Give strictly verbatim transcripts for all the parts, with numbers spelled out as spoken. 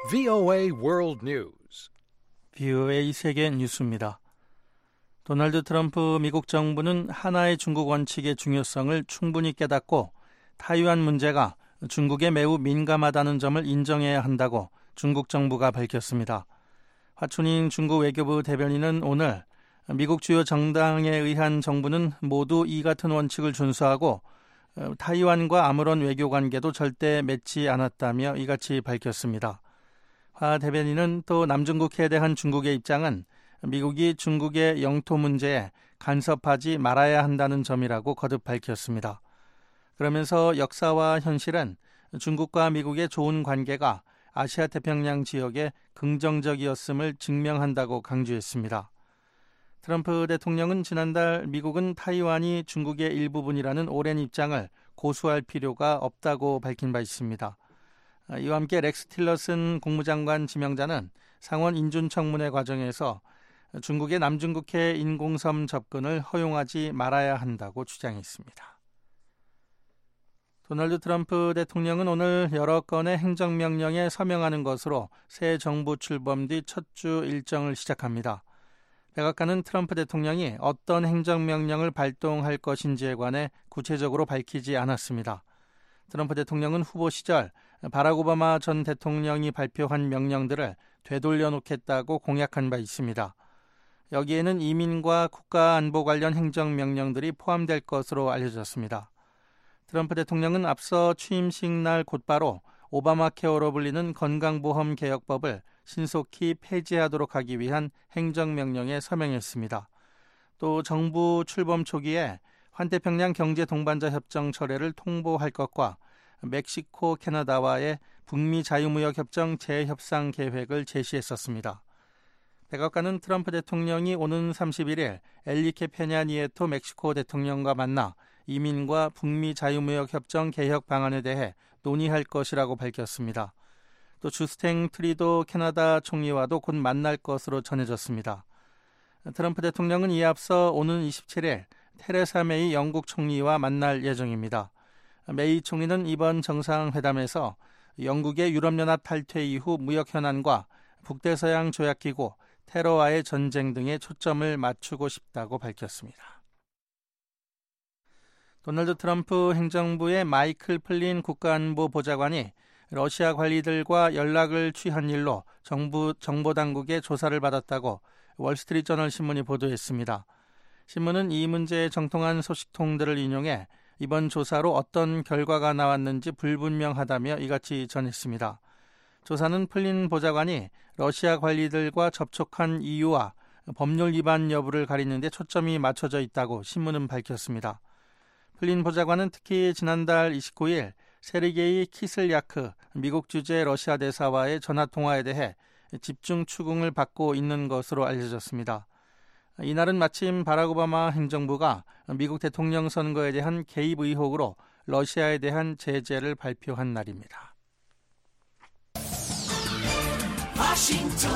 브이오에이 World News. 브이오에이 세계 뉴스입니다. 도널드 트럼프 미국 정부는 하나의 중국 원칙의 중요성을 충분히 깨닫고 타이완 문제가 중국에 매우 민감하다는 점을 인정해야 한다고 중국 정부가 밝혔습니다. 화춘잉 중국 외교부 대변인은 오늘 미국 주요 정당에 의한 정부는 모두 이 같은 원칙을 준수하고 타이완과 아무런 외교 관계도 절대 맺지 않았다며 이같이 밝혔습니다. 화 대변인은 또 남중국해에 대한 중국의 입장은 미국이 중국의 영토 문제에 간섭하지 말아야 한다는 점이라고 거듭 밝혔습니다. 그러면서 역사와 현실은 중국과 미국의 좋은 관계가 아시아 태평양 지역에 긍정적이었음을 증명한다고 강조했습니다. 트럼프 대통령은 지난달 미국은 타이완이 중국의 일부분이라는 오랜 입장을 고수할 필요가 없다고 밝힌 바 있습니다. 이와 함께 렉스 틸러슨 국무장관 지명자는 상원 인준청문회 과정에서 중국의 남중국해 인공섬 접근을 허용하지 말아야 한다고 주장했습니다. 도널드 트럼프 대통령은 오늘 여러 건의 행정명령에 서명하는 것으로 새 정부 출범 뒤 첫 주 일정을 시작합니다. 백악관은 트럼프 대통령이 어떤 행정명령을 발동할 것인지에 관해 구체적으로 밝히지 않았습니다. 트럼프 대통령은 후보 시절 바락 오바마 전 대통령이 발표한 명령들을 되돌려 놓겠다고 공약한 바 있습니다. 여기에는 이민과 국가안보 관련 행정명령들이 포함될 것으로 알려졌습니다. 트럼프 대통령은 앞서 취임식 날 곧바로 오바마 케어로 불리는 건강보험 개혁법을 신속히 폐지하도록 하기 위한 행정명령에 서명했습니다. 또 정부 출범 초기에 환태평양 경제동반자 협정 철회를 통보할 것과 멕시코, 캐나다와의 북미 자유무역협정 재협상 계획을 제시했었습니다. 백악관은 트럼프 대통령이 오는 삼십일 일 엘리케 페냐 니에토 멕시코 대통령과 만나 이민과 북미 자유무역협정 개혁 방안에 대해 논의할 것이라고 밝혔습니다. 또 주스탱 트리도 캐나다 총리와도 곧 만날 것으로 전해졌습니다. 트럼프 대통령은 이에 앞서 오는 이십칠 일 테레사 메이 영국 총리와 만날 예정입니다. 메이 총리는 이번 정상회담에서 영국의 유럽연합 탈퇴 이후 무역 현안과 북대서양 조약기구, 테러와의 전쟁 등에 초점을 맞추고 싶다고 밝혔습니다. 도널드 트럼프 행정부의 마이클 플린 국가안보 보좌관이 러시아 관리들과 연락을 취한 일로 정부 정보당국의 조사를 받았다고 월스트리트저널 신문이 보도했습니다. 신문은 이 문제에 정통한 소식통들을 인용해 이번 조사로 어떤 결과가 나왔는지 불분명하다며 이같이 전했습니다. 조사는 플린 보좌관이 러시아 관리들과 접촉한 이유와 법률 위반 여부를 가리는 데 초점이 맞춰져 있다고 신문은 밝혔습니다. 플린 보좌관은 특히 지난달 이십구 일 세르게이 키슬야크 미국 주재 러시아 대사와의 전화통화에 대해 집중 추궁을 받고 있는 것으로 알려졌습니다. 이날은 마침 바락 오바마 행정부가 미국 대통령 선거에 대한 개입 의혹으로 러시아에 대한 제재를 발표한 날입니다. 워싱턴,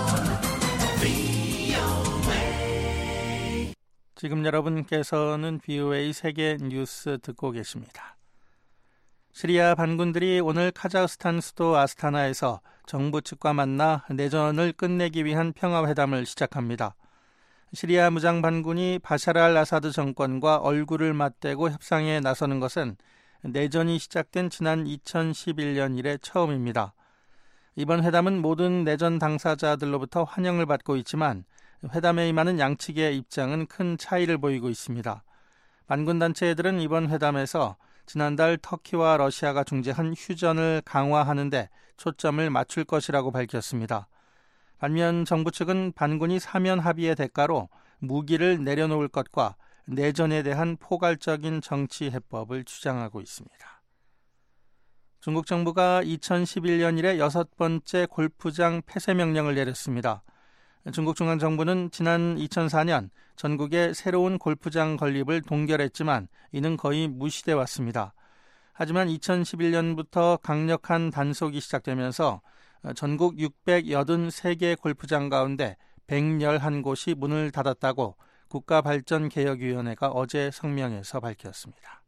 브이오에이. 지금 여러분께서는 브이오에이 세계 뉴스 듣고 계십니다. 시리아 반군들이 오늘 카자흐스탄 수도 아스타나에서 정부 측과 만나 내전을 끝내기 위한 평화회담을 시작합니다. 시리아 무장 반군이 바샤르 알 아사드 정권과 얼굴을 맞대고 협상에 나서는 것은 내전이 시작된 지난 이천십일 년 이래 처음입니다. 이번 회담은 모든 내전 당사자들로부터 환영을 받고 있지만 회담에 임하는 양측의 입장은 큰 차이를 보이고 있습니다. 반군 단체들은 이번 회담에서 지난달 터키와 러시아가 중재한 휴전을 강화하는 데 초점을 맞출 것이라고 밝혔습니다. 반면 정부 측은 반군이 사면 합의의 대가로 무기를 내려놓을 것과 내전에 대한 포괄적인 정치 해법을 주장하고 있습니다. 중국 정부가 이천십일 년 이래 여섯 번째 골프장 폐쇄 명령을 내렸습니다. 중국 중앙정부는 지난 이천사 년 전국에 새로운 골프장 건립을 동결했지만 이는 거의 무시돼 왔습니다. 하지만 이천십일 년부터 강력한 단속이 시작되면서 전국 육백팔십삼 개 골프장 가운데 백십일 곳이 문을 닫았다고 국가발전개혁위원회가 어제 성명에서 밝혔습니다.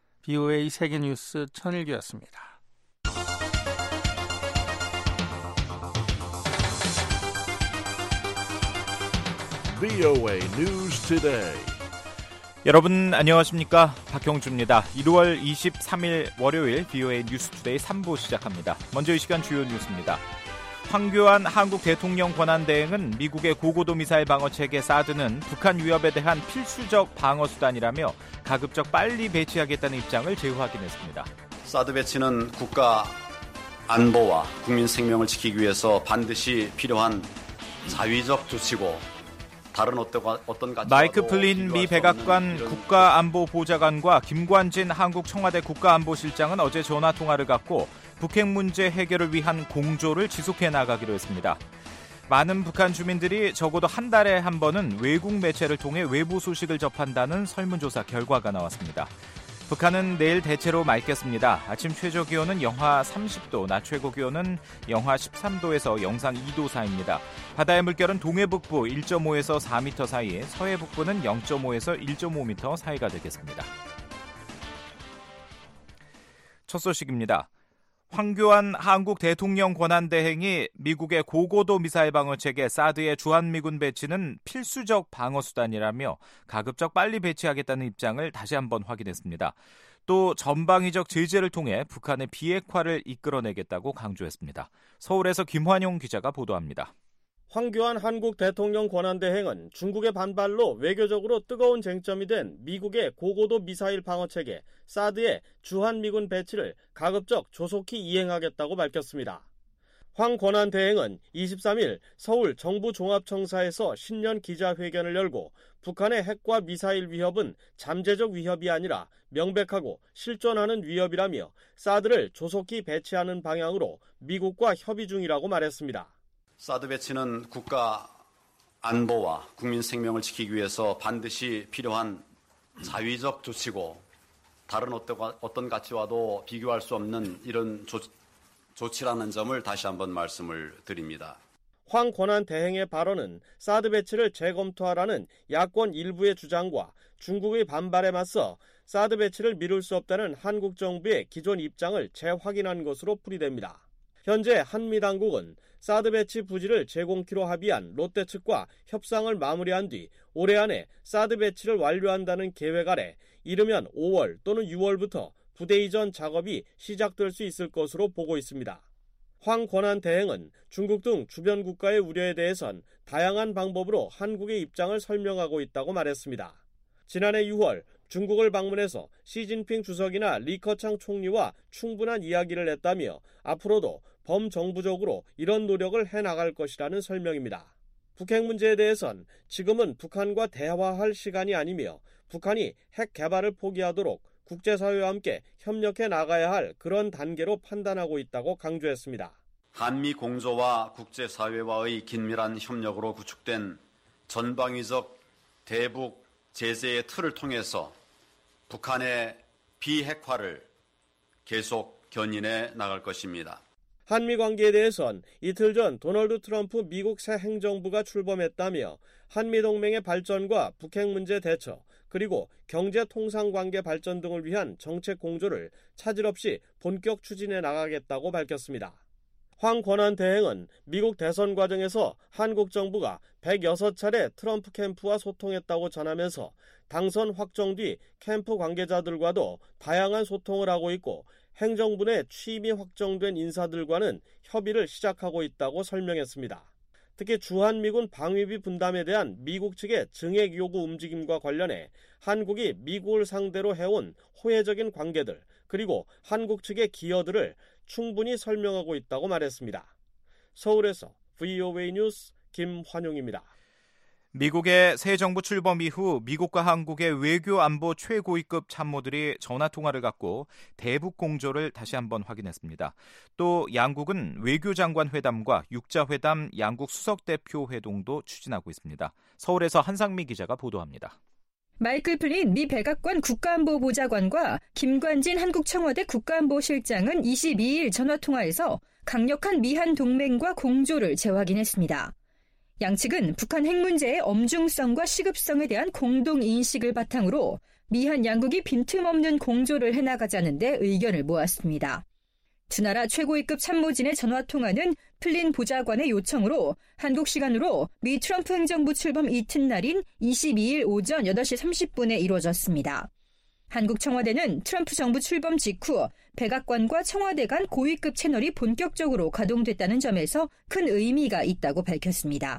브이오에이 세계뉴스 천일규였습니다. 브이오에이 News Today. 여러분 안녕하십니까? 박형주입니다. 일월 이십삼일 월요일 브이오에이 뉴스 투데이 삼 부 시작합니다. 먼저 이 시간 주요 뉴스입니다. 황교안 한국 대통령 권한대행은 미국의 고고도 미사일 방어체계 사드는 북한 위협에 대한 필수적 방어수단이라며 가급적 빨리 배치하겠다는 입장을 재확인했습니다. 사드 배치는 국가 안보와 국민 생명을 지키기 위해서 반드시 필요한 자위적 조치고 다른 어떤, 어떤 마이크 플린 미 백악관 국가안보보좌관과 김관진 한국 청와대 국가안보실장은 어제 전화통화를 갖고 북핵 문제 해결을 위한 공조를 지속해 나가기로 했습니다. 많은 북한 주민들이 적어도 한 달에 한 번은 외국 매체를 통해 외부 소식을 접한다는 설문조사 결과가 나왔습니다. 북한은 내일 대체로 맑겠습니다. 아침 최저기온은 영하 삼십 도, 낮 최고기온은 영하 십삼 도에서 영상 이 도 사이입니다. 바다의 물결은 동해북부 일 점 오에서 사 미터 사이, 서해북부는 영 점 오에서 일 점 오 미터 사이가 되겠습니다. 첫 소식입니다. 황교안 한국 대통령 권한대행이 미국의 고고도 미사일 방어체계 사드의 주한미군 배치는 필수적 방어수단이라며 가급적 빨리 배치하겠다는 입장을 다시 한번 확인했습니다. 또 전방위적 제재를 통해 북한의 비핵화를 이끌어내겠다고 강조했습니다. 서울에서 김환용 기자가 보도합니다. 황교안 한국 대통령 권한대행은 중국의 반발로 외교적으로 뜨거운 쟁점이 된 미국의 고고도 미사일 방어체계 사드의 주한미군 배치를 가급적 조속히 이행하겠다고 밝혔습니다. 황 권한대행은 이십삼일 서울 정부종합청사에서 신년 기자회견을 열고 북한의 핵과 미사일 위협은 잠재적 위협이 아니라 명백하고 실존하는 위협이라며 사드를 조속히 배치하는 방향으로 미국과 협의 중이라고 말했습니다. 사드 배치는 국가 안보와 국민 생명을 지키기 위해서 반드시 필요한 자위적 조치고 다른 어떤 가치와도 비교할 수 없는 이런 조, 조치라는 점을 다시 한번 말씀을 드립니다. 황 권한대행의 발언은 사드 배치를 재검토하라는 야권 일부의 주장과 중국의 반발에 맞서 사드 배치를 미룰 수 없다는 한국 정부의 기존 입장을 재확인한 것으로 풀이됩니다. 현재 한미 당국은 사드 배치 부지를 제공키로 합의한 롯데 측과 협상을 마무리한 뒤 올해 안에 사드 배치를 완료한다는 계획 아래 이르면 오월 또는 유월부터 부대 이전 작업이 시작될 수 있을 것으로 보고 있습니다. 황 권한대행은 중국 등 주변 국가의 우려에 대해선 다양한 방법으로 한국의 입장을 설명하고 있다고 말했습니다. 지난해 유월 중국을 방문해서 시진핑 주석이나 리커창 총리와 충분한 이야기를 했다며 앞으로도 범정부적으로 이런 노력을 해나갈 것이라는 설명입니다. 북핵 문제에 대해선 지금은 북한과 대화할 시간이 아니며 북한이 핵 개발을 포기하도록 국제사회와 함께 협력해 나가야 할 그런 단계로 판단하고 있다고 강조했습니다. 한미 공조와 국제사회와의 긴밀한 협력으로 구축된 전방위적 대북 제재의 틀을 통해서 북한의 비핵화를 계속 견인해 나갈 것입니다. 한미 관계에 대해선 이틀 전 도널드 트럼프 미국 새 행정부가 출범했다며 한미 동맹의 발전과 북핵 문제 대처 그리고 경제 통상 관계 발전 등을 위한 정책 공조를 차질 없이 본격 추진해 나가겠다고 밝혔습니다. 황 권한대행은 미국 대선 과정에서 한국 정부가 백육 차례 트럼프 캠프와 소통했다고 전하면서 당선 확정 뒤 캠프 관계자들과도 다양한 소통을 하고 있고 행정부 내 취임이 확정된 인사들과는 협의를 시작하고 있다고 설명했습니다. 특히 주한미군 방위비 분담에 대한 미국 측의 증액 요구 움직임과 관련해 한국이 미국을 상대로 해온 호혜적인 관계들 그리고 한국 측의 기여들을 충분히 설명하고 있다고 말했습니다. 서울에서 브이오에이 뉴스 김환용입니다. 미국의 새 정부 출범 이후 미국과 한국의 외교 안보 최고위급 참모들이 전화통화를 갖고 대북 공조를 다시 한번 확인했습니다. 또 양국은 외교장관 회담과 육자회담 양국 수석대표 회동도 추진하고 있습니다. 서울에서 한상미 기자가 보도합니다. 마이클 플린 미 백악관 국가안보보좌관과 김관진 한국 청와대 국가안보실장은 이십이일 전화통화에서 강력한 미한 동맹과 공조를 재확인했습니다. 양측은 북한 핵 문제의 엄중성과 시급성에 대한 공동인식을 바탕으로 미한 양국이 빈틈없는 공조를 해나가자는 데 의견을 모았습니다. 두 나라 최고위급 참모진의 전화통화는 플린 보좌관의 요청으로 한국 시간으로 미 트럼프 행정부 출범 이튿날인 이십이일 오전 여덟 시 삼십 분에 이루어졌습니다. 한국 청와대는 트럼프 정부 출범 직후 백악관과 청와대 간 고위급 채널이 본격적으로 가동됐다는 점에서 큰 의미가 있다고 밝혔습니다.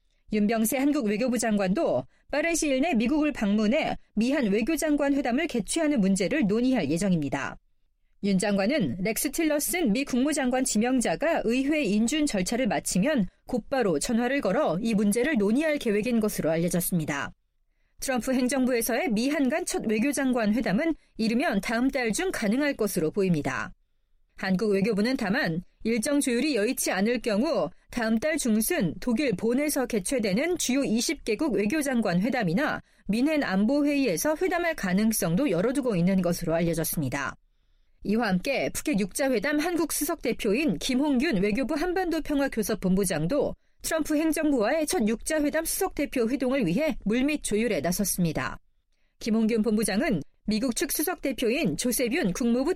윤병세 한국 외교부 장관도 빠른 시일 내 미국을 방문해 미한 외교장관 회담을 개최하는 문제를 논의할 예정입니다. 윤 장관은 렉스 틸러슨 미 국무장관 지명자가 의회 인준 절차를 마치면 곧바로 전화를 걸어 이 문제를 논의할 계획인 것으로 알려졌습니다. 트럼프 행정부에서의 미한 간 첫 외교장관 회담은 이르면 다음 달 중 가능할 것으로 보입니다. 한국 외교부는 다만 일정 조율이 여의치 않을 경우 다음 달 중순 독일 본에서 개최되는 주요 이십 개국 외교장관 회담이나 민헨 안보회의에서 회담할 가능성도 열어두고 있는 것으로 알려졌습니다. 이와 함께 북핵 육자회담 한국 수석대표인 김홍균 외교부 한반도평화교섭본부장도 트럼프 행정부와의 첫 육자회담 수석대표 회동을 위해 물밑 조율에 나섰습니다. 김홍균 본부장은 미국 측 수석대표인 조세뷴 국무부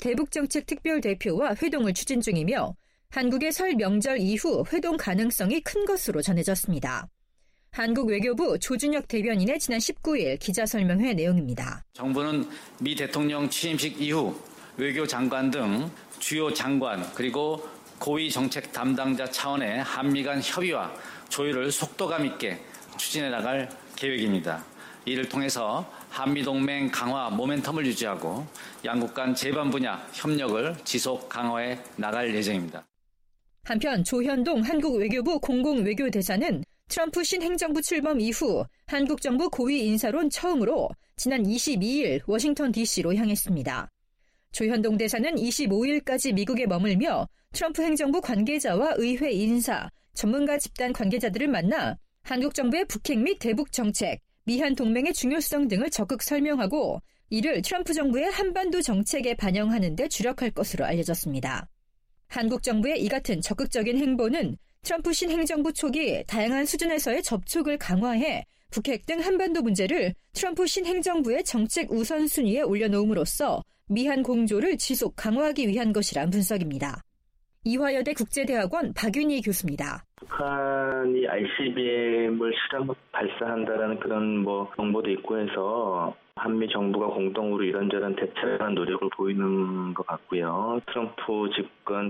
대북정책특별대표와 회동을 추진 중이며 한국의 설 명절 이후 회동 가능성이 큰 것으로 전해졌습니다. 한국 외교부 조준혁 대변인의 지난 십구일 기자설명회 내용입니다. 정부는 미 대통령 취임식 이후 외교장관 등 주요 장관 그리고 고위 정책 담당자 차원의 한미 간 협의와 조율을 속도감 있게 추진해 나갈 계획입니다. 이를 통해서 한미동맹 강화 모멘텀을 유지하고 양국 간 제반 분야 협력을 지속 강화해 나갈 예정입니다. 한편 조현동 한국 외교부 공공외교대사는 트럼프 신행정부 출범 이후 한국 정부 고위 인사론 처음으로 지난 이십이일 워싱턴 디씨로 향했습니다. 조현동 대사는 이십오일까지 미국에 머물며 트럼프 행정부 관계자와 의회 인사, 전문가 집단 관계자들을 만나 한국 정부의 북핵 및 대북 정책, 미한 동맹의 중요성 등을 적극 설명하고 이를 트럼프 정부의 한반도 정책에 반영하는 데 주력할 것으로 알려졌습니다. 한국 정부의 이 같은 적극적인 행보는 트럼프 신행정부 초기 다양한 수준에서의 접촉을 강화해 북핵 등 한반도 문제를 트럼프 신행정부의 정책 우선순위에 올려놓음으로써 미한 공조를 지속 강화하기 위한 것이란 분석입니다. 이화여대 국제대학원 박윤희 교수입니다. 북한이 아이씨비엠을 실험 발사한다라는 그런 뭐 정보도 있고 해서 한미 정부가 공동으로 이런저런 대처하는 노력을 보이는 것 같고요. 트럼프 집권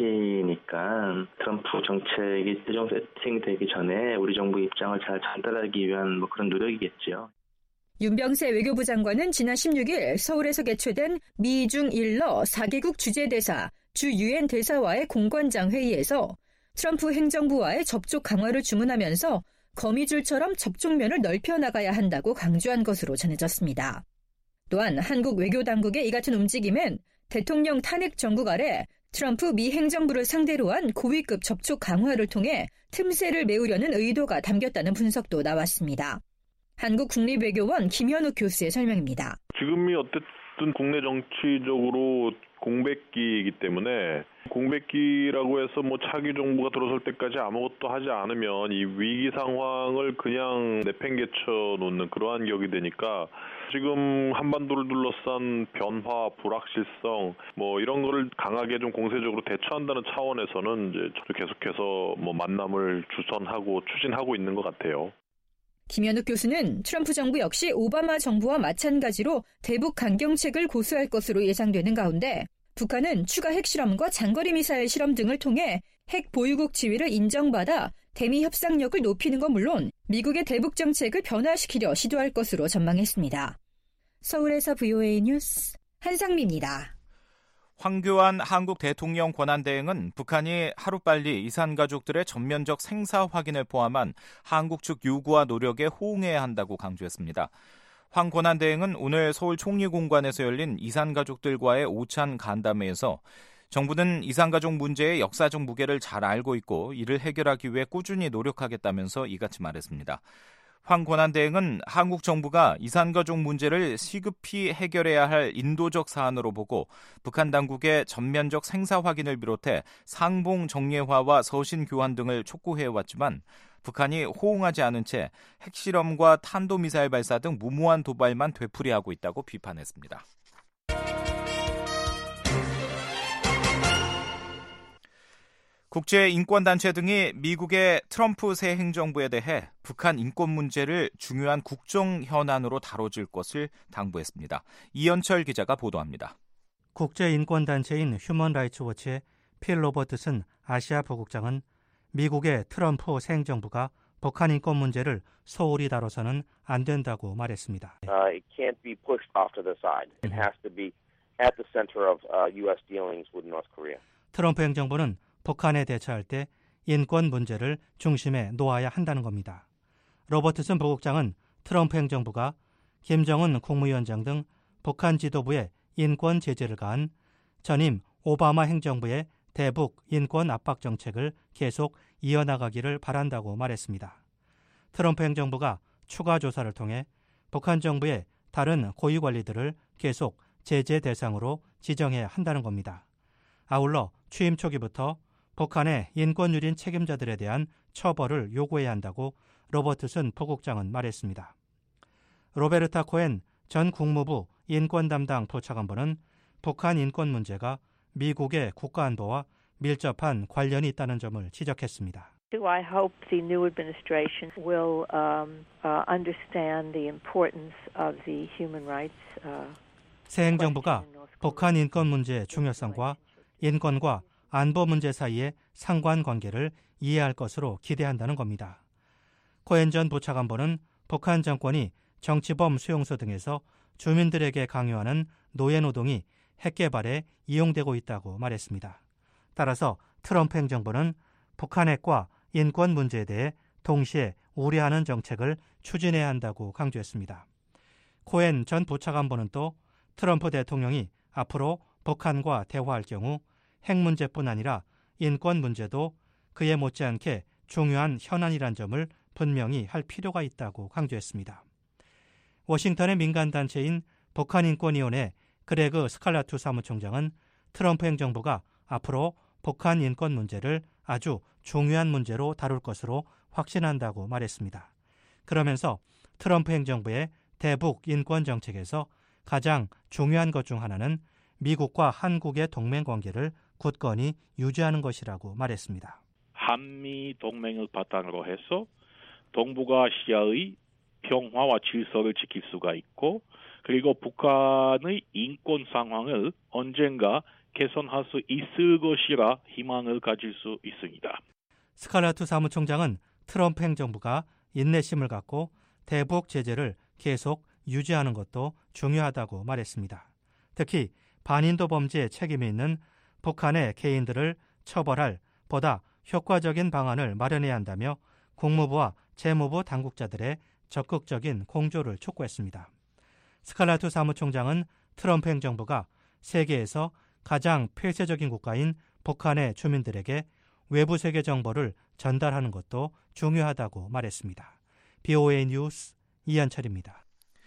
초반기니까 트럼프 정책이 최종 세팅되기 전에 우리 정부 입장을 잘 전달하기 위한 뭐 그런 노력이겠죠. 윤병세 외교부 장관은 지난 십육일 서울에서 개최된 미중 일러 사 개국 주재대사 주 유엔 대사와의 공관장 회의에서 트럼프 행정부와의 접촉 강화를 주문하면서 거미줄처럼 접촉면을 넓혀 나가야 한다고 강조한 것으로 전해졌습니다. 또한 한국 외교당국의 이 같은 움직임은 대통령 탄핵 정국 아래 트럼프 미 행정부를 상대로 한 고위급 접촉 강화를 통해 틈새를 메우려는 의도가 담겼다는 분석도 나왔습니다. 한국국립외교원 김현욱 교수의 설명입니다. 지금이 어쨌든 국내 정치적으로 공백기이기 때문에 공백기라고 해서 뭐 차기 정부가 들어설 때까지 아무것도 하지 않으면 이 위기 상황을 그냥 내팽개쳐 놓는 그러한 격이 되니까 지금 한반도를 둘러싼 변화, 불확실성 뭐 이런 거를 강하게 좀 공세적으로 대처한다는 차원에서는 이제 계속해서 뭐 만남을 주선하고 추진하고 있는 것 같아요. 김현욱 교수는 트럼프 정부 역시 오바마 정부와 마찬가지로 대북 강경책을 고수할 것으로 예상되는 가운데 북한은 추가 핵실험과 장거리 미사일 실험 등을 통해 핵 보유국 지위를 인정받아 대미 협상력을 높이는 건 물론 미국의 대북 정책을 변화시키려 시도할 것으로 전망했습니다. 서울에서 브이오에이 뉴스 한상미입니다. 황교안 한국 대통령 권한대행은 북한이 하루빨리 이산 가족들의 전면적 생사 확인을 포함한 한국 측 요구와 노력에 호응해야 한다고 강조했습니다. 황 권한대행은 오늘 서울 총리공관에서 열린 이산 가족들과의 오찬 간담회에서 정부는 이산 가족 문제의 역사적 무게를 잘 알고 있고 이를 해결하기 위해 꾸준히 노력하겠다면서 이같이 말했습니다. 황 권한대행은 한국 정부가 이산가족 문제를 시급히 해결해야 할 인도적 사안으로 보고 북한 당국의 전면적 생사 확인을 비롯해 상봉 정례화와 서신 교환 등을 촉구해왔지만 북한이 호응하지 않은 채 핵실험과 탄도미사일 발사 등 무모한 도발만 되풀이하고 있다고 비판했습니다. 국제인권단체 등이 미국의 트럼프 새 행정부에 대해 북한 인권 문제를 중요한 국정 현안으로 다뤄줄 것을 당부했습니다. 이현철 기자가 보도합니다. 국제인권단체인 휴먼라이츠워치의 필 로버트슨 아시아 부국장은 미국의 트럼프 새 행정부가 북한 인권 문제를 소홀히 다뤄서는 안 된다고 말했습니다. Uh, it can't be pushed off to the side. It has to be at the center of uh, U S dealings with North Korea. 트럼프 행정부는 북한에 대처할 때 인권 문제를 중심에 놓아야 한다는 겁니다. 로버트슨 부국장은 트럼프 행정부가 김정은 국무위원장 등 북한 지도부에 인권 제재를 가한 전임 오바마 행정부의 대북 인권 압박 정책을 계속 이어나가기를 바란다고 말했습니다. 트럼프 행정부가 추가 조사를 통해 북한 정부의 다른 고위 관리들을 계속 제재 대상으로 지정해야 한다는 겁니다. 아울러 취임 초기부터 북한의 인권 유린 책임자들에 대한 처벌을 요구해야 한다고 로버트슨 부국장은 말했습니다. 로베르타 코엔 전 국무부 인권 담당 부차관보는 북한 인권 문제가 미국의 국가안보와 밀접한 관련이 있다는 점을 지적했습니다. I hope the new administration will um, uh, understand the importance of the human rights. Uh, 새 행정부가 북한 인권 문제의 중요성과 인권과 안보 문제 사이의 상관관계를 이해할 것으로 기대한다는 겁니다. 코엔 전 부차관보는 북한 정권이 정치범 수용소 등에서 주민들에게 강요하는 노예노동이 핵 개발에 이용되고 있다고 말했습니다. 따라서 트럼프 행정부는 북한 핵과 인권 문제에 대해 동시에 우려하는 정책을 추진해야 한다고 강조했습니다. 코엔 전 부차관보는 또 트럼프 대통령이 앞으로 북한과 대화할 경우 핵 문제뿐 아니라 인권 문제도 그에 못지않게 중요한 현안이란 점을 분명히 할 필요가 있다고 강조했습니다. 워싱턴의 민간단체인 북한인권위원회 그레그 스칼라투 사무총장은 트럼프 행정부가 앞으로 북한 인권 문제를 아주 중요한 문제로 다룰 것으로 확신한다고 말했습니다. 그러면서 트럼프 행정부의 대북 인권 정책에서 가장 중요한 것 중 하나는 미국과 한국의 동맹 관계를 굳건히 유지하는 것이라고 말했습니다. 한미 동맹을 바탕으로 해서 동북아시아의 평화와 질서를 지킬 수가 있고 그리고 북한의 인권 상황을 언젠가 개선할 수 있을 것이라 희망을 가질 수 있습니다. 스칼라투 사무총장은 트럼프 행정부가 인내심을 갖고 대북 제재를 계속 유지하는 것도 중요하다고 말했습니다. 특히 반인도 범죄에 책임이 있는 북한의 개인들을 처벌할 보다 효과적인 방안을 마련해야 한다며 국무부와 재무부 당국자들의 적극적인 공조를 촉구했습니다. 스칼라투 사무총장은 트럼프 행정부가 세계에서 가장 폐쇄적인 국가인 북한의 주민들에게 외부 세계 정보를 전달하는 것도 중요하다고 말했습니다. 비오에이 뉴스 이현철입니다.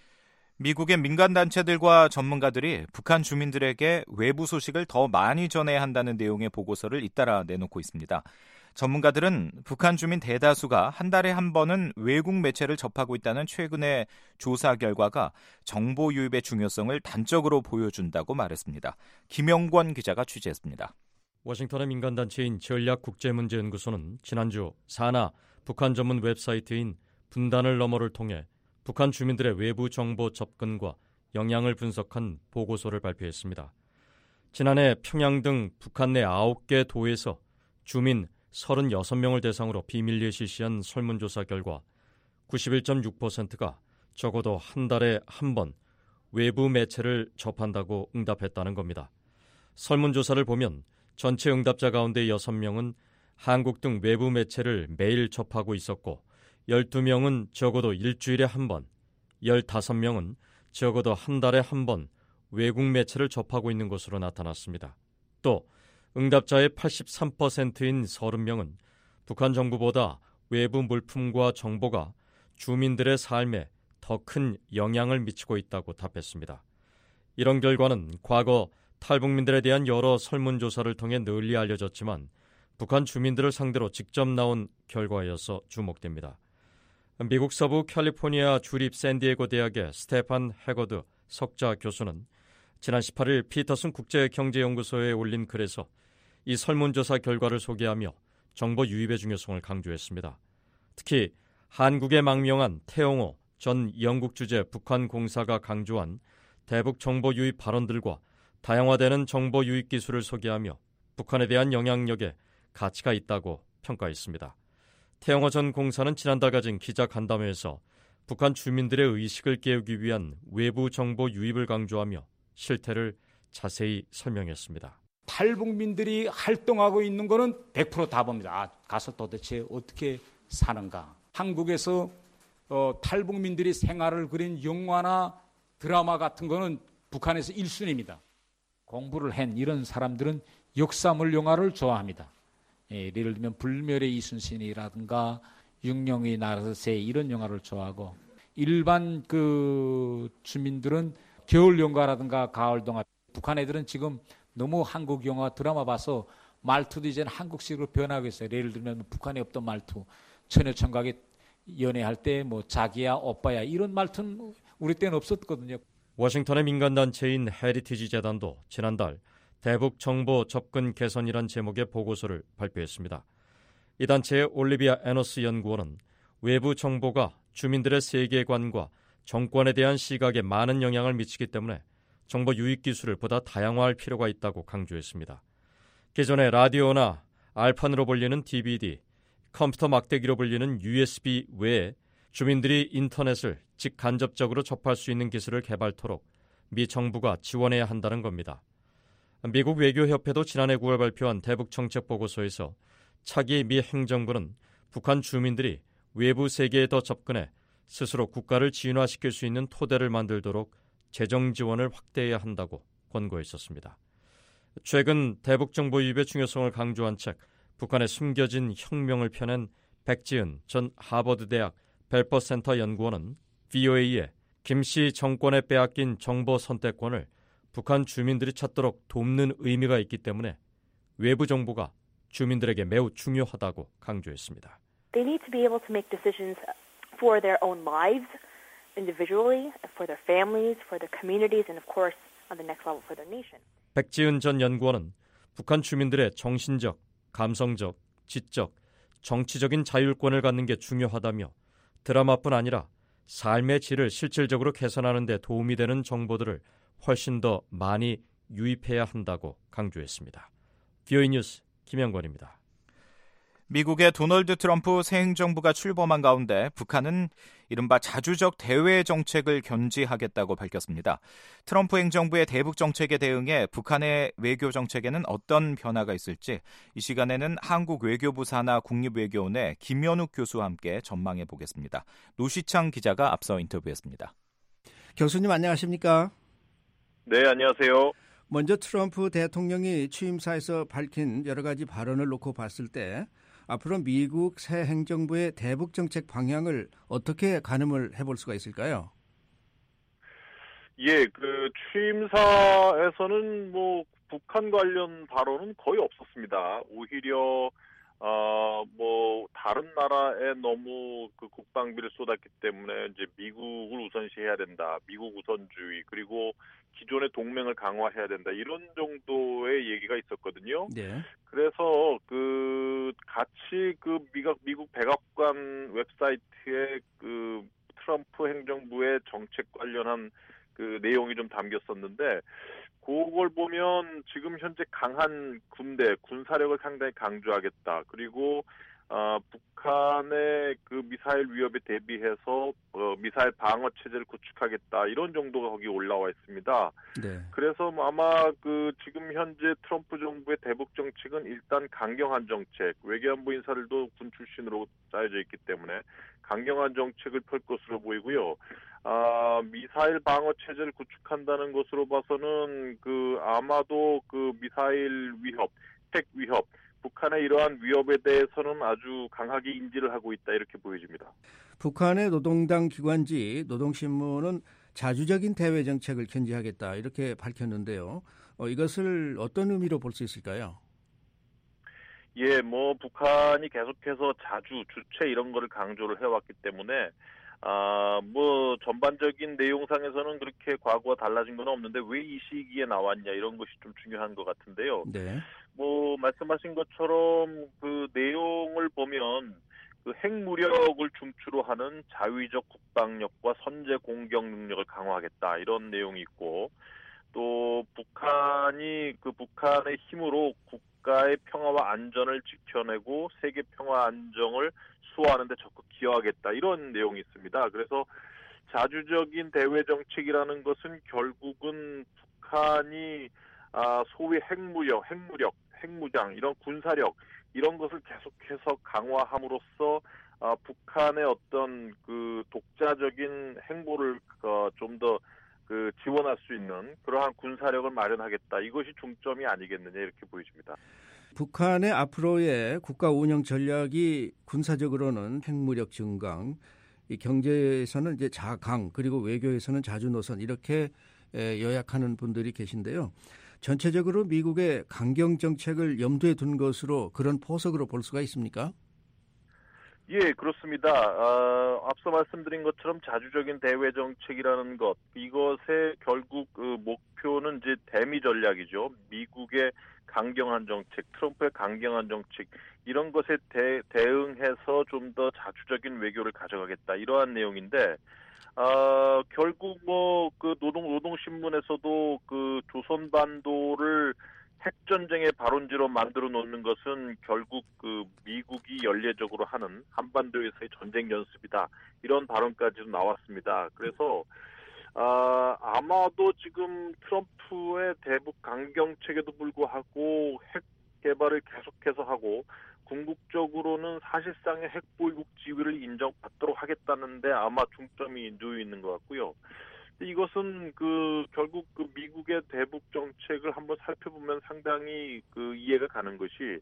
미국의 민간단체들과 전문가들이 북한 주민들에게 외부 소식을 더 많이 전해야 한다는 내용의 보고서를 잇따라 내놓고 있습니다. 전문가들은 북한 주민 대다수가 한 달에 한 번은 외국 매체를 접하고 있다는 최근의 조사 결과가 정보 유입의 중요성을 단적으로 보여준다고 말했습니다. 김영권 기자가 취재했습니다. 워싱턴의 민간단체인 전략국제문제연구소는 지난주 사나 북한 전문 웹사이트인 분단을 너머를 통해 북한 주민들의 외부 정보 접근과 영향을 분석한 보고서를 발표했습니다. 지난해 평양 등 북한 내 아홉 개 도에서 주민 서른여섯 명을 대상으로 비밀리에 실시한 설문조사 결과 구십일 점 육 퍼센트가 적어도 한 달에 한 번 외부 매체를 접한다고 응답했다는 겁니다. 설문조사를 보면 전체 응답자 가운데 여섯 명은 한국 등 외부 매체를 매일 접하고 있었고 열두 명은 적어도 일주일에 한 번, 열다섯 명은 적어도 한 달에 한 번 외국 매체를 접하고 있는 것으로 나타났습니다. 또 응답자의 팔십삼 퍼센트인 서른 명은 북한 정부보다 외부 물품과 정보가 주민들의 삶에 더 큰 영향을 미치고 있다고 답했습니다. 이런 결과는 과거 탈북민들에 대한 여러 설문조사를 통해 널리 알려졌지만 북한 주민들을 상대로 직접 나온 결과여서 주목됩니다. 미국 서부 캘리포니아 주립 샌디에고 대학의 스테판 해거드 석좌 교수는 지난 십팔 일 피터슨 국제경제연구소에 올린 글에서 이 설문조사 결과를 소개하며 정보 유입의 중요성을 강조했습니다. 특히 한국에 망명한 태영호 전 영국 주재 북한 공사가 강조한 대북 정보 유입 발언들과 다양화되는 정보 유입 기술을 소개하며 북한에 대한 영향력에 가치가 있다고 평가했습니다. 태영호 전 공사는 지난달 가진 기자 간담회에서 북한 주민들의 의식을 깨우기 위한 외부 정보 유입을 강조하며 실태를 자세히 설명했습니다. 탈북민들이 활동하고 있는 거는 백 퍼센트 다 봅니다. 아, 가서 도대체 어떻게 사는가. 한국에서 어, 탈북민들이 생활을 그린 영화나 드라마 같은 거는 북한에서 일 순위입니다. 공부를 한 이런 사람들은 역사물 영화를 좋아합니다. 예, 예를 들면 불멸의 이순신이라든가 육룡의 나르세 이런 영화를 좋아하고 일반 그 주민들은 겨울 영화라든가 가을 동화. 북한 애들은 지금 너무 한국 영화 드라마 봐서 말투도 이제는 한국식으로 변하고 있어요. 예를 들면 북한에 없던 말투, 처녀청각에 연애할 때 뭐 자기야 오빠야 이런 말투는 우리 때는 없었거든요. 워싱턴의 민간단체인 헤리티지 재단도 지난달 대북 정보 접근 개선이란 제목의 보고서를 발표했습니다. 이 단체의 올리비아 애너스 연구원은 외부 정보가 주민들의 세계관과 정권에 대한 시각에 많은 영향을 미치기 때문에 정보 유입 기술을 보다 다양화할 필요가 있다고 강조했습니다. 기존의 라디오나 알판으로 불리는 디비디, 컴퓨터 막대기로 불리는 유에스비 외에 주민들이 인터넷을 직간접적으로 접할 수 있는 기술을 개발토록 미 정부가 지원해야 한다는 겁니다. 미국 외교협회도 지난해 구월 발표한 대북정책 보고서에서 차기 미 행정부는 북한 주민들이 외부 세계에 더 접근해 스스로 국가를 진화시킬 수 있는 토대를 만들도록 재정 지원을 확대해야 한다고 권고했었습니다. 최근 대북 정보 유입의 중요성을 강조한 책 북한의 숨겨진 혁명을 펴낸 백지은 전 하버드 대학 벨퍼 센터 연구원은 브이오에이에 김씨 정권에 빼앗긴 정보 선택권을 북한 주민들이 찾도록 돕는 의미가 있기 때문에 외부 정보가 주민들에게 매우 중요하다고 강조했습니다. They need to be able to make decisions for their own lives, individually, for their families, for their communities, and of course, on the next level for their nation. 백지은 전 연구원은 북한 주민들의 정신적, 감성적, 지적, 정치적인 자율권을 갖는 게 중요하다며 드라마뿐 아니라 삶의 질을 실질적으로 개선하는 데 도움이 되는 정보들을 훨씬 더 많이 유입해야 한다고 강조했습니다. 브이오에이 뉴스 김영권입니다. 미국의 도널드 트럼프 새 행정부가 출범한 가운데 북한은 이른바 자주적 대외 정책을 견지하겠다고 밝혔습니다. 트럼프 행정부의 대북 정책에 대응해 북한의 외교 정책에는 어떤 변화가 있을지 이 시간에는 한국 외교부 산하 국립외교원의 김현욱 교수와 함께 전망해 보겠습니다. 노시창 기자가 앞서 인터뷰했습니다. 교수님 안녕하십니까? 네, 안녕하세요. 먼저 트럼프 대통령이 취임사에서 밝힌 여러 가지 발언을 놓고 봤을 때 앞으로 미국 새 행정부의 대북 정책 방향을 어떻게 가늠을 해볼 수가 있을까요? 예, 그 취임사에서는 뭐 북한 관련 발언은 거의 없었습니다. 오히려 어, 뭐 다른 나라에 너무 그 국방비를 쏟았기 때문에 이제 미국을 우선시해야 된다. 미국 우선주의 그리고 기존의 동맹을 강화해야 된다. 이런 정도의 얘기가 있었거든요. 네. 그래서 그 같이 그 미국 미국 백악관 웹사이트에 그 트럼프 행정부의 정책 관련한 그 내용이 좀 담겼었는데 그걸 보면 지금 현재 강한 군대, 군사력을 상당히 강조하겠다. 그리고 어, 북한의 그 미사일 위협에 대비해서 어, 미사일 방어 체제를 구축하겠다. 이런 정도가 거기 올라와 있습니다. 네. 그래서 뭐 아마 그 지금 현재 트럼프 정부의 대북 정책은 일단 강경한 정책, 외교안보 인사들도 군 출신으로 짜여져 있기 때문에 강경한 정책을 펼 것으로 보이고요. 아, 미사일 방어 체제를 구축한다는 것으로 봐서는 그 아마도 그 미사일 위협, 핵 위협, 북한의 이러한 위협에 대해서는 아주 강하게 인지를 하고 있다 이렇게 보여집니다. 북한의 노동당 기관지 노동신문은 자주적인 대외 정책을 견지하겠다 이렇게 밝혔는데요. 어, 이것을 어떤 의미로 볼 수 있을까요? 예, 뭐 북한이 계속해서 자주 주체 이런 거를 강조를 해왔기 때문에 아, 뭐 전반적인 내용상에서는 그렇게 과거와 달라진 건 없는데 왜 이 시기에 나왔냐 이런 것이 좀 중요한 것 같은데요. 네. 뭐 말씀하신 것처럼 그 내용을 보면 그 핵무력을 중추로 하는 자위적 국방력과 선제 공격 능력을 강화하겠다 이런 내용이 있고 또 북한이 그 북한의 힘으로 국가의 평화와 안전을 지켜내고 세계 평화 안정을 수호하는 데 적극 기여하겠다 이런 내용이 있습니다. 그래서 자주적인 대외 정책이라는 것은 결국은 북한이 아, 소위 핵무력, 핵무력, 핵무장 이런 군사력 이런 것을 계속해서 강화함으로써 아, 북한의 어떤 그 독자적인 행보를 어, 좀 더 그 지원할 수 있는 그러한 군사력을 마련하겠다. 이것이 중점이 아니겠느냐 이렇게 보여집니다. 북한의 앞으로의 국가 운영 전략이 군사적으로는 핵무력 증강, 이 경제에서는 이제 자강, 그리고 외교에서는 자주노선 이렇게 요약하는 분들이 계신데요. 전체적으로 미국의 강경 정책을 염두에 둔 것으로 그런 포석으로 볼 수가 있습니까? 예, 그렇습니다. 어, 앞서 말씀드린 것처럼 자주적인 대외 정책이라는 것, 이것의 결국 그 목표는 이제 대미 전략이죠. 미국의 강경한 정책, 트럼프의 강경한 정책 이런 것에 대, 대응해서 좀 더 자주적인 외교를 가져가겠다 이러한 내용인데 어, 결국 뭐 그 노동 노동신문에서도 그 조선반도를 핵전쟁의 발원지로 만들어 놓는 것은 결국 그 미국이 연례적으로 하는 한반도에서의 전쟁 연습이다 이런 발언까지도 나왔습니다. 그래서 아, 아마도 지금 트럼프의 대북 강경책에도 불구하고 핵 개발을 계속해서 하고 궁극적으로는 사실상의 핵 보유국 지위를 인정받도록 하겠다는데 아마 중점이 놓여 있는 것 같고요. 이것은 그 결국 그 미국의 대북 정책을 한번 살펴보면 상당히 그 이해가 가는 것이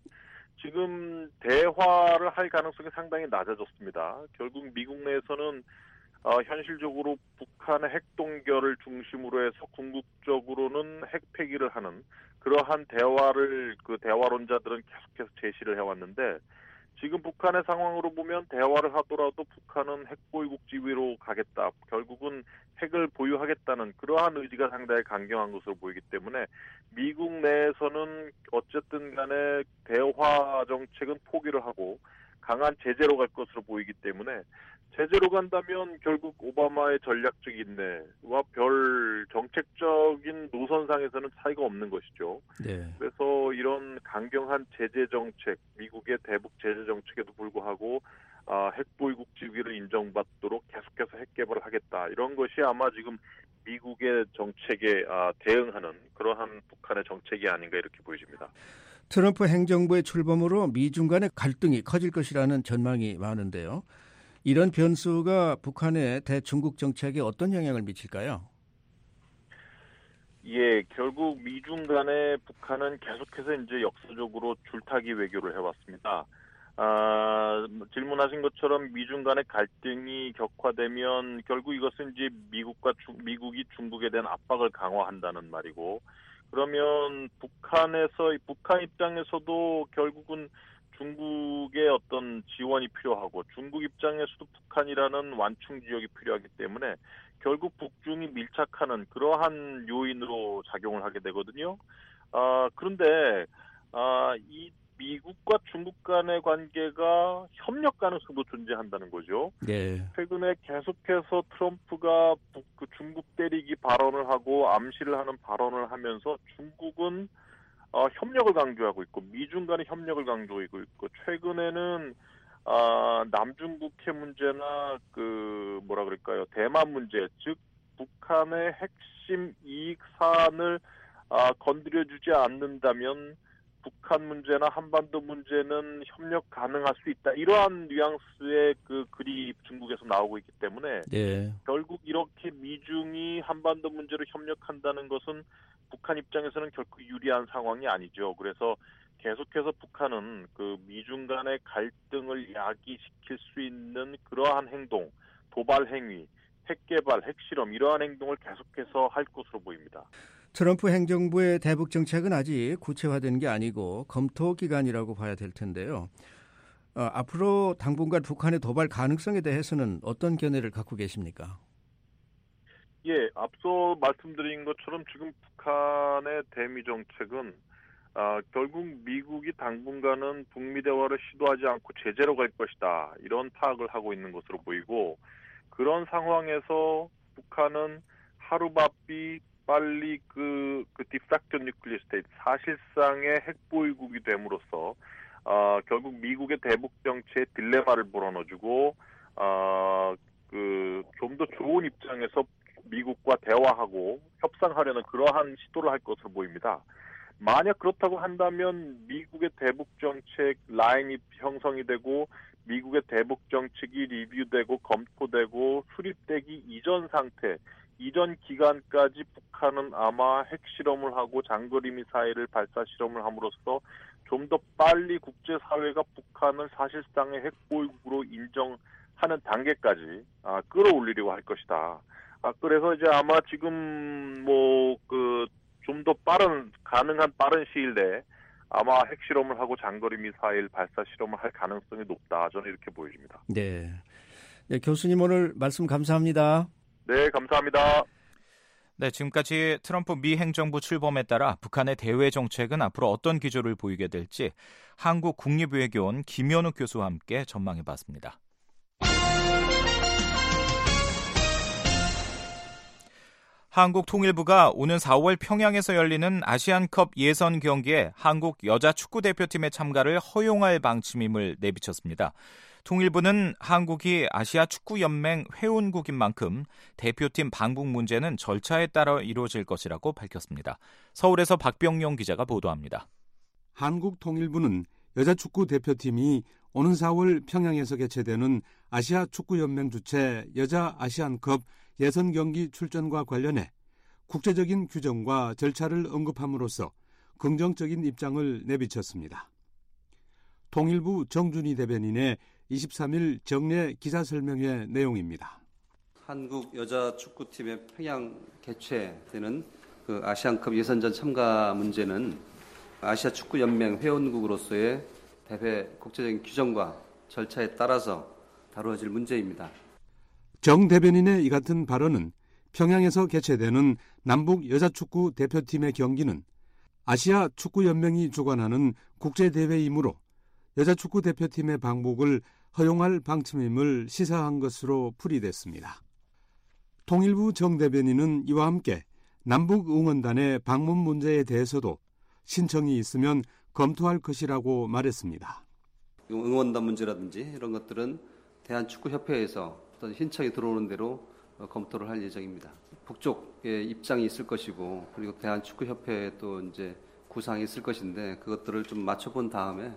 지금 대화를 할 가능성이 상당히 낮아졌습니다. 결국 미국 내에서는 어, 현실적으로 북한의 핵 동결을 중심으로 해서 궁극적으로는 핵 폐기를 하는 그러한 대화를 그 대화론자들은 계속해서 제시를 해왔는데 지금 북한의 상황으로 보면 대화를 하더라도 북한은 핵 보유국 지위로 가겠다. 결국은 핵을 보유하겠다는 그러한 의지가 상당히 강경한 것으로 보이기 때문에 미국 내에서는 어쨌든 간에 대화 정책은 포기를 하고 강한 제재로 갈 것으로 보이기 때문에 제재로 간다면 결국 오바마의 전략적 인내와 별 정책적인 노선상에서는 차이가 없는 것이죠. 네. 그래서 이런 강경한 제재 정책, 미국의 대북 제재 정책에도 불구하고 아, 핵 보유국 지위를 인정받도록 계속해서 핵 개발을 하겠다. 이런 것이 아마 지금 미국의 정책에 아, 대응하는 그러한 북한의 정책이 아닌가 이렇게 보여집니다. 트럼프 행정부의 출범으로 미중 간의 갈등이 커질 것이라는 전망이 많은데요. 이런 변수가 북한의 대중국 정책에 어떤 영향을 미칠까요? 예, 결국 미중 간에 북한은 계속해서 이제 역사적으로 줄타기 외교를 해왔습니다. 아, 질문하신 것처럼 미중 간의 갈등이 격화되면 결국 이것은 이제 미국과 중, 미국이 중국에 대한 압박을 강화한다는 말이고, 그러면 북한에서 북한 입장에서도 결국은 중국의 어떤 지원이 필요하고 중국 입장에서도 북한이라는 완충 지역이 필요하기 때문에 결국 북중이 밀착하는 그러한 요인으로 작용을 하게 되거든요. 아, 그런데 아, 이 미국과 중국 간의 관계가 협력 가능성도 존재한다는 거죠. 네. 최근에 계속해서 트럼프가 북, 그 중국 때리기 발언을 하고 암시를 하는 발언을 하면서 중국은 어, 협력을 강조하고 있고 미중 간의 협력을 강조하고 있고 최근에는 어, 남중국해 문제나 그 뭐라 그럴까요 대만 문제 즉 북한의 핵심 이익 사안을 어, 건드려주지 않는다면 북한 문제나 한반도 문제는 협력 가능할 수 있다 이러한 뉘앙스의 그 글이 중국에서 나오고 있기 때문에 네. 결국 이렇게 미중이 한반도 문제로 협력한다는 것은 북한 입장에서는 결코 유리한 상황이 아니죠. 그래서 계속해서 북한은 그 미중 간의 갈등을 야기시킬 수 있는 그러한 행동, 도발 행위, 핵 개발, 핵 실험 이러한 행동을 계속해서 할 것으로 보입니다. 트럼프 행정부의 대북 정책은 아직 구체화된 게 아니고 검토 기간이라고 봐야 될 텐데요. 어, 앞으로 당분간 북한의 도발 가능성에 대해서는 어떤 견해를 갖고 계십니까? 예, 앞서 말씀드린 것처럼 지금 북한의 대미 정책은 아, 결국 미국이 당분간은 북미 대화를 시도하지 않고 제재로 갈 것이다. 이런 파악을 하고 있는 것으로 보이고 그런 상황에서 북한은 하루바삐 빨리 그, 그 디팩토 뉴클리어 스테이트 사실상의 핵보유국이 됨으로써 어, 결국 미국의 대북 정치의 딜레마를 불어넣어주고 어, 그 좀 더 좋은 입장에서 미국과 대화하고 협상하려는 그러한 시도를 할 것으로 보입니다. 만약 그렇다고 한다면 미국의 대북 정책 라인이 형성이 되고 미국의 대북 정책이 리뷰되고 검토되고 수립되기 이전 상태, 이전 기간까지 북한은 아마 핵실험을 하고 장거리 미사일을 발사 실험을 함으로써 좀 더 빨리 국제사회가 북한을 사실상의 핵보유국으로 인정하는 단계까지 아, 끌어올리려고 할 것이다. 아, 그래서 이제 아마 지금 뭐 그 좀 더 빠른 가능한 빠른 시일 내에 아마 핵실험을 하고 장거리 미사일 발사 실험을 할 가능성이 높다. 저는 이렇게 보여집니다. 네. 네, 교수님 오늘 말씀 감사합니다. 네, 감사합니다. 네, 지금까지 트럼프 미 행정부 출범에 따라 북한의 대외 정책은 앞으로 어떤 기조를 보이게 될지 한국 국립외교원 김현욱 교수와 함께 전망해봤습니다. 한국 통일부가 오는 사월 평양에서 열리는 아시안컵 예선 경기에 한국 여자 축구대표팀의 참가를 허용할 방침임을 내비쳤습니다. 통일부는 한국이 아시아 축구연맹 회원국인 만큼 대표팀 방북 문제는 절차에 따라 이루어질 것이라고 밝혔습니다. 서울에서 박병용 기자가 보도합니다. 한국 통일부는 여자 축구 대표팀이 오는 사월 평양에서 개최되는 아시아 축구연맹 주최 여자 아시안컵 예선 경기 출전과 관련해 국제적인 규정과 절차를 언급함으로써 긍정적인 입장을 내비쳤습니다. 통일부 정준희 대변인의 이십삼 일 정례 기자 설명회 내용입니다. 한국 여자 축구팀의 평양 개최되는 그 아시안컵 예선전 참가 문제는 아시아 축구연맹 회원국으로서의 대회 국제적인 규정과 절차에 따라서 다루어질 문제입니다. 정 대변인의 이 같은 발언은 평양에서 개최되는 남북 여자축구 대표팀의 경기는 아시아 축구연맹이 주관하는 국제대회이므로 여자축구 대표팀의 방북을 허용할 방침임을 시사한 것으로 풀이됐습니다. 통일부 정 대변인은 이와 함께 남북 응원단의 방문 문제에 대해서도 신청이 있으면 검토할 것이라고 말했습니다. 응원단 문제라든지 이런 것들은 대한축구협회에서 어떤 신청이 들어오는 대로 검토를 할 예정입니다. 북쪽의 입장이 있을 것이고 그리고 대한축구협회에 또 이제 구상이 있을 것인데 그것들을 좀 맞춰본 다음에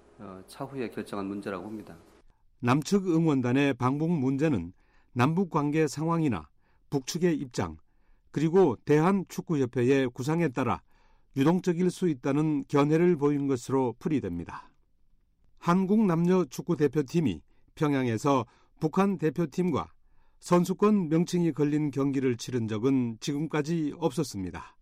차후에 결정한 문제라고 봅니다. 남측 응원단의 방북 문제는 남북 관계 상황이나 북측의 입장 그리고 대한축구협회의 구상에 따라 유동적일 수 있다는 견해를 보인 것으로 풀이됩니다. 한국 남녀 축구 대표팀이 평양에서 북한 대표팀과 선수권 명칭이 걸린 경기를 치른 적은 지금까지 없었습니다.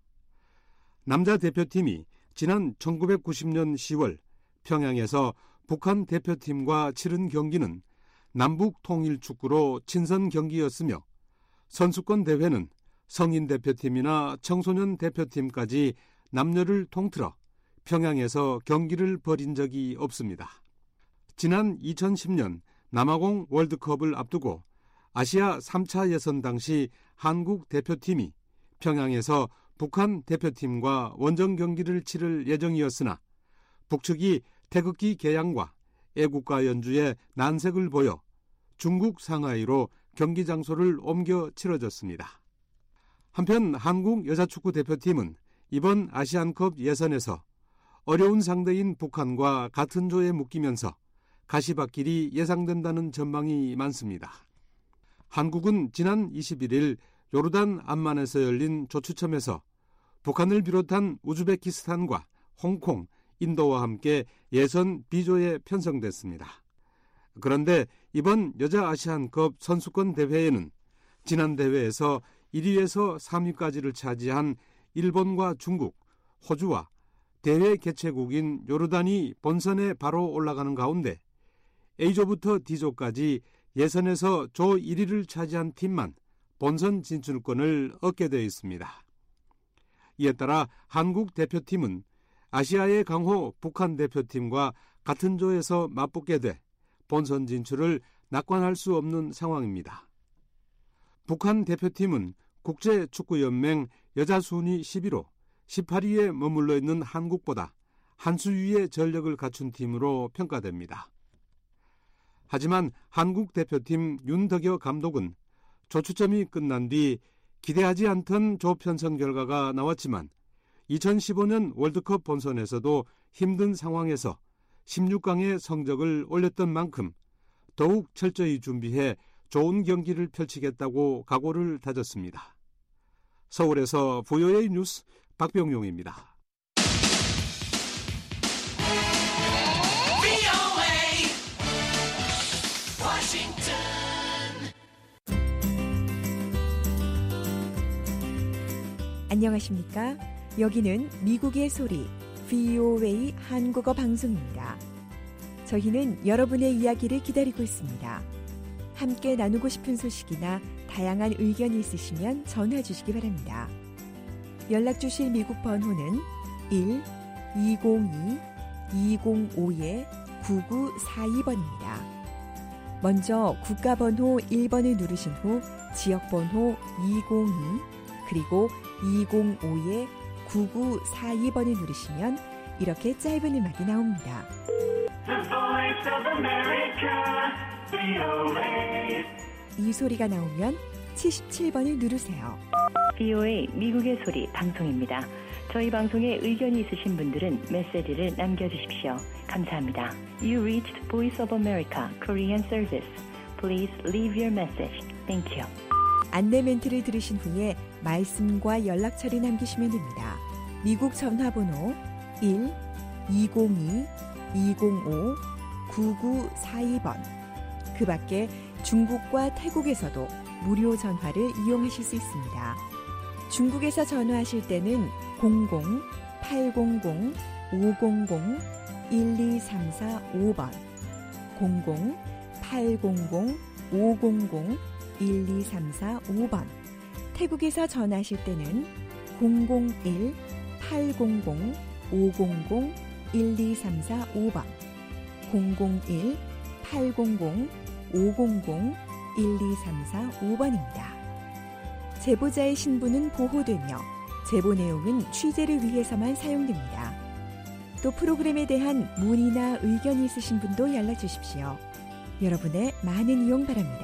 남자 대표팀이 지난 천구백구십 년 시월 평양에서 북한 대표팀과 치른 경기는 남북 통일 축구로 친선 경기였으며 선수권 대회는 성인 대표팀이나 청소년 대표팀까지 남녀를 통틀어 평양에서 경기를 벌인 적이 없습니다. 지난 이천십 년 남아공 월드컵을 앞두고 아시아 삼 차 예선 당시 한국 대표팀이 평양에서 북한 대표팀과 원정 경기를 치를 예정이었으나 북측이 태극기 개양과 애국가 연주에 난색을 보여 중국 상하이로 경기 장소를 옮겨 치러졌습니다. 한편 한국 여자축구 대표팀은 이번 아시안컵 예선에서 어려운 상대인 북한과 같은 조에 묶이면서 가시밭길이 예상된다는 전망이 많습니다. 한국은 지난 이십일 일 요르단 암만에서 열린 조추첨에서 북한을 비롯한 우즈베키스탄과 홍콩, 인도와 함께 예선 B조에 편성됐습니다. 그런데 이번 여자 아시안컵 선수권 대회에는 지난 대회에서 일 위에서 삼 위까지를 차지한 일본과 중국, 호주와 대회 개최국인 요르단이 본선에 바로 올라가는 가운데 A조부터 D조까지 예선에서 조 일 위를 차지한 팀만 본선 진출권을 얻게 되어 있습니다. 이에 따라 한국 대표팀은 아시아의 강호 북한 대표팀과 같은 조에서 맞붙게 돼 본선 진출을 낙관할 수 없는 상황입니다. 북한 대표팀은 국제축구연맹 여자 순위 십 위로 십팔 위에 머물러 있는 한국보다 한 수 위의 전력을 갖춘 팀으로 평가됩니다. 하지만 한국 대표팀 윤덕여 감독은 조추첨이 끝난 뒤 기대하지 않던 조 편성 결과가 나왔지만 이천십오 년 월드컵 본선에서도 힘든 상황에서 십육 강의 성적을 올렸던 만큼 더욱 철저히 준비해 좋은 경기를 펼치겠다고 각오를 다졌습니다. 서울에서 브이오에이 뉴스 박병용입니다. 안녕하십니까? 여기는 미국의 소리 브이오에이 한국어 방송입니다. 저희는 여러분의 이야기를 기다리고 있습니다. 함께 나누고 싶은 소식이나 다양한 의견이 있으시면 전화 주시기 바랍니다. 연락 주실 미국 번호는 일 이공이 이공오 구구사이 번입니다. 먼저 국가번호 일 번을 누르신 후 지역번호 이공이 그리고 이공오 구구사이 번을 누르시면 이렇게 짧은 음악이 나옵니다. 이 소리가 나오면 칠십칠 번을 누르세요. 브이오에이 미국의 소리 방송입니다. 저희 방송에 의견이 있으신 분들은 메시지를 남겨주십시오. 감사합니다. You reached Voice of America Korean Service. Please leave your message. Thank you. 안내 멘트를 들으신 후에 말씀과 연락처를 남기시면 됩니다. 미국 전화번호 일 이공이 이공오 구구사이 번. 그 밖에 중국과 태국에서도 무료 전화를 이용하실 수 있습니다. 중국에서 전화하실 때는 공공 팔공공 오공공 일이삼사오 번 공공 팔공공 오공공 일이삼사오 번 태국에서 전화하실 때는 공공일 팔공공 오공공 일이삼사오 번 공공일 팔공공 오공공 일이삼사오 번입니다. 제보자의 신분은 보호되며 제보 내용은 취재를 위해서만 사용됩니다. 또 프로그램에 대한 문의나 의견이 있으신 분도 연락 주십시오. 여러분의 많은 이용 바랍니다.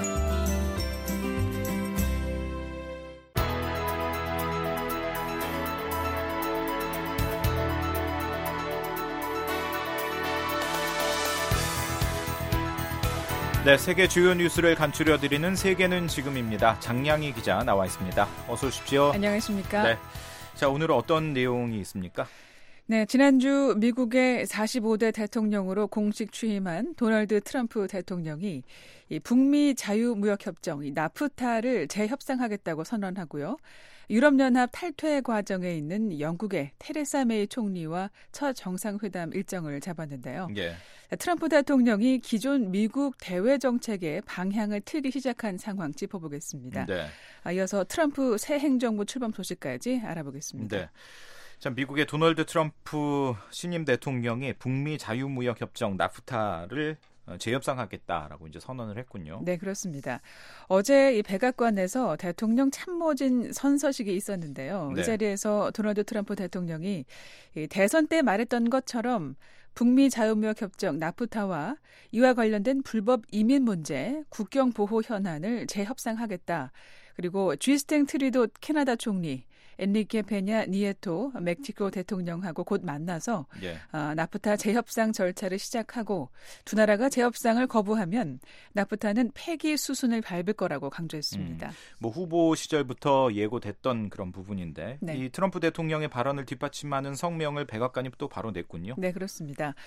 네, 세계 주요 뉴스를 간추려드리는 세계는 지금입니다. 장량희 기자 나와 있습니다. 어서 오십시오. 안녕하십니까? 네, 자 오늘은 어떤 내용이 있습니까? 네, 지난주 미국의 사십오 대 대통령으로 공식 취임한 도널드 트럼프 대통령이 이 북미 자유무역협정 이 나프타를 재협상하겠다고 선언하고요. 유럽연합 탈퇴 과정에 있는 영국의 테레사 메이 총리와 첫 정상회담 일정을 잡았는데요. 예. 트럼프 대통령이 기존 미국 대외 정책의 방향을 틀기 시작한 상황 짚어보겠습니다. 네. 이어서 트럼프 새 행정부 출범 소식까지 알아보겠습니다. 네. 자, 미국의 도널드 트럼프 신임 대통령이 북미 자유무역협정 나프타를 재협상하겠다라고 이제 선언을 했군요. 네, 그렇습니다. 어제 이 백악관에서 대통령 참모진 선서식이 있었는데요. 네. 이 자리에서 도널드 트럼프 대통령이 대선 때 말했던 것처럼 북미 자유무역협정 나프타와 이와 관련된 불법 이민 문제, 국경 보호 현안을 재협상하겠다. 그리고 주스틴 트루도 캐나다 총리, 엔리케 페냐 니에토 멕시코 대통령하고 곧 만나서 예. 어, 나프타 재협상 절차를 시작하고 두 나라가 재협상을 거부하면 나프타는 폐기 수순을 밟을 거라고 강조했습니다. 음, 뭐 후보 시절부터 예고됐던 그런 부분인데 네. 이 트럼프 대통령의 발언을 뒷받침하는 성명을 백악관이 또 바로 냈군요. 네, 그렇습니다.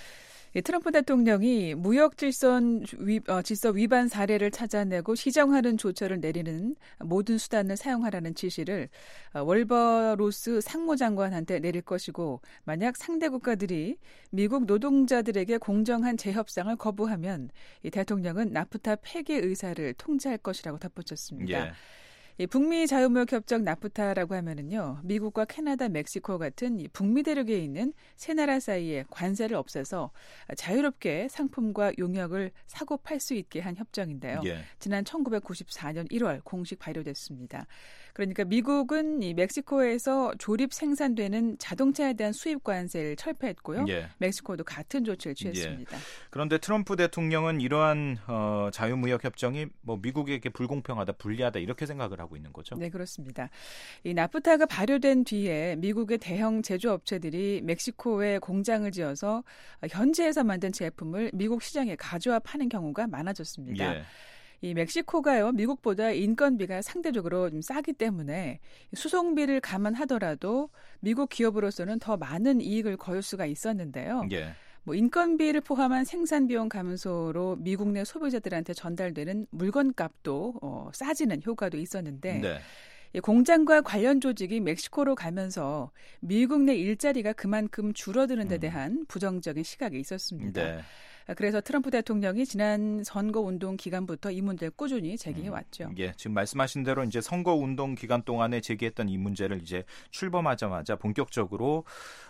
예, 트럼프 대통령이 무역 질선 위, 어, 질서 위반 사례를 찾아내고 시정하는 조처를 내리는 모든 수단을 사용하라는 지시를 어, 월버 로스 상무장관한테 내릴 것이고 만약 상대 국가들이 미국 노동자들에게 공정한 재협상을 거부하면 이 대통령은 나프타 폐기 의사를 통지할 것이라고 덧붙였습니다. 예. 이 북미 자유무역협정 나프타라고 하면은요, 미국과 캐나다, 멕시코 같은 이 북미 대륙에 있는 세 나라 사이에 관세를 없애서 자유롭게 상품과 용역을 사고 팔 수 있게 한 협정인데요. 예. 지난 천구백구십사 년 일월 공식 발효됐습니다. 그러니까 미국은 이 멕시코에서 조립 생산되는 자동차에 대한 수입 관세를 철폐했고요. 예. 멕시코도 같은 조치를 취했습니다. 예. 그런데 트럼프 대통령은 이러한 어, 자유무역 협정이 뭐 미국에게 불공평하다, 불리하다 이렇게 생각을 하고 있는 거죠. 네, 그렇습니다. 이 나프타가 발효된 뒤에 미국의 대형 제조업체들이 멕시코에 공장을 지어서 현지에서 만든 제품을 미국 시장에 가져와 파는 경우가 많아졌습니다. 예. 이 멕시코가요, 미국보다 인건비가 상대적으로 좀 싸기 때문에 수송비를 감안하더라도 미국 기업으로서는 더 많은 이익을 거둘 수가 있었는데요. 예. 뭐 인건비를 포함한 생산 비용 감소로 미국 내 소비자들한테 전달되는 물건값도 어, 싸지는 효과도 있었는데 네. 이 공장과 관련 조직이 멕시코로 가면서 미국 내 일자리가 그만큼 줄어드는 데 대한 부정적인 시각이 있었습니다. 네. 그래서 트럼프 대통령이 지난 선거운동 기간부터 이 문제를 꾸준히 제기해왔죠. 음, 예, 지금 말씀하신 대로 이제 선거운동 기간 동안에 제기했던 이 문제를 이제 출범하자마자 본격적으로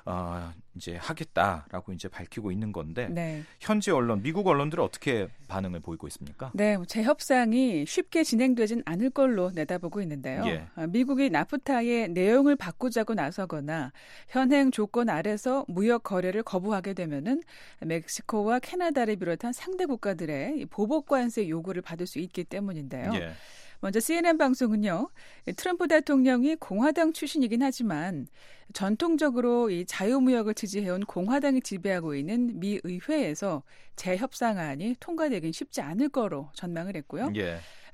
어, 이제 하겠다라고 이제 밝히고 있는 건데 네. 현지 언론, 미국 언론들은 어떻게 반응을 보이고 있습니까? 네, 재협상이 쉽게 진행되진 않을 걸로 내다보고 있는데요. 예. 미국이 나프타의 내용을 바꾸자고 나서거나 현행 조건 아래서 무역 거래를 거부하게 되면은 멕시코와 캐나다 캐나다를 비롯한 상대 국가들의 보복 관세 요구를 받을 수 있기 때문인데요. 예. 먼저 씨엔엔 방송은요, 트럼프 대통령이 공화당 출신이긴 하지만 전통적으로 이 자유무역을 지지해온 공화당이 지배하고 있는 미 의회에서 재협상안이 통과되긴 쉽지 않을 거로 전망을 했고요. 예.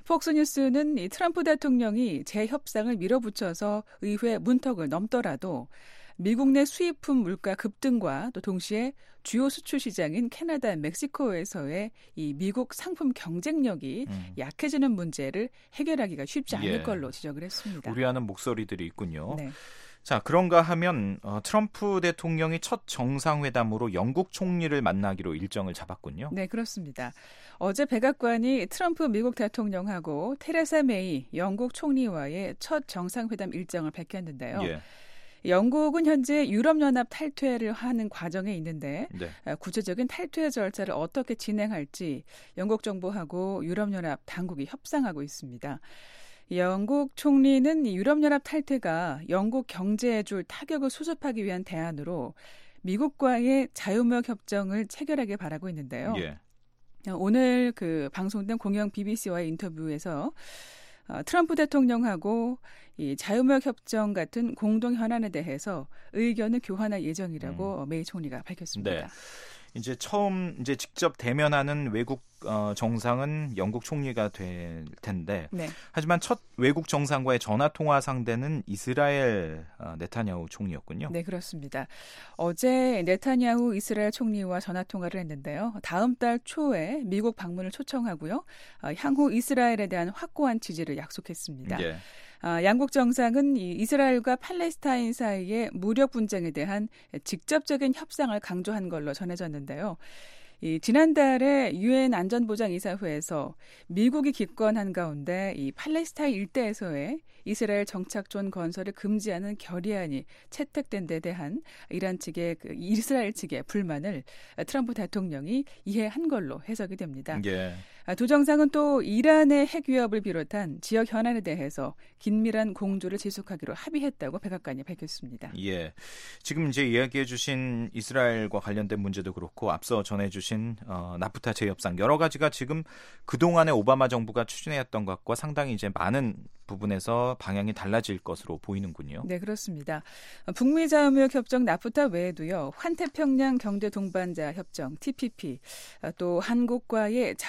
폭스뉴스는 이 트럼프 대통령이 재협상을 밀어붙여서 의회 문턱을 넘더라도 미국 내 수입품 물가 급등과 또 동시에 주요 수출 시장인 캐나다, 멕시코에서의 이 미국 상품 경쟁력이 음. 약해지는 문제를 해결하기가 쉽지 않을 예. 걸로 지적을 했습니다. 우려하는 목소리들이 있군요. 네. 자, 그런가 하면 어, 트럼프 대통령이 첫 정상회담으로 영국 총리를 만나기로 일정을 잡았군요. 네, 그렇습니다. 어제 백악관이 트럼프 미국 대통령하고 테레사 메이 영국 총리와의 첫 정상회담 일정을 밝혔는데요. 예. 영국은 현재 유럽연합 탈퇴를 하는 과정에 있는데 네. 구체적인 탈퇴 절차를 어떻게 진행할지 영국 정부하고 유럽연합 당국이 협상하고 있습니다. 영국 총리는 유럽연합 탈퇴가 영국 경제에 줄 타격을 수습하기 위한 대안으로 미국과의 자유무역 협정을 체결하길 바라고 있는데요. 예. 오늘 그 방송된 공영 비비씨와의 인터뷰에서 어, 트럼프 대통령하고 이 자유무역 협정 같은 공동 현안에 대해서 의견을 교환할 예정이라고 음. 메이 총리가 밝혔습니다. 네. 이제 처음 이제 직접 대면하는 외국 어, 정상은 영국 총리가 될 텐데, 네. 하지만 첫 외국 정상과의 전화 통화 상대는 이스라엘 어, 네타냐후 총리였군요. 네, 그렇습니다. 어제 네타냐후 이스라엘 총리와 전화 통화를 했는데요. 다음 달 초에 미국 방문을 초청하고요. 어, 향후 이스라엘에 대한 확고한 지지를 약속했습니다. 예. 아, 양국 정상은 이 이스라엘과 팔레스타인 사이의 무력 분쟁에 대한 직접적인 협상을 강조한 걸로 전해졌는데요. 이 지난달에 유엔 안전보장이사회에서 미국이 기권한 가운데 이 팔레스타인 일대에서의 이스라엘 정착존 건설을 금지하는 결의안이 채택된 데 대한 이란 측의 그 이스라엘 측의 불만을 트럼프 대통령이 이해한 걸로 해석이 됩니다. 예. 두 정상은 또 이란의 핵 위협을 비롯한 지역 현안에 대해서 긴밀한 공조를 지속하기로 합의했다고 백악관이 밝혔습니다. 예, 지금 이제 이야기해 주신 이스라엘과 관련된 문제도 그렇고 앞서 전해 주신 어, 나프타 재협상 여러 가지가 지금 그동안의 오바마 정부가 추진해왔던 것과 상당히 이제 많은 부분에서 방향이 달라질 것으로 보이는군요. 네, 그렇습니다. 북미 자유무역 협정 나프타 외에도요. 환태평양 경제 동반자 협정 티피피 또 한국과의 자유무역 협정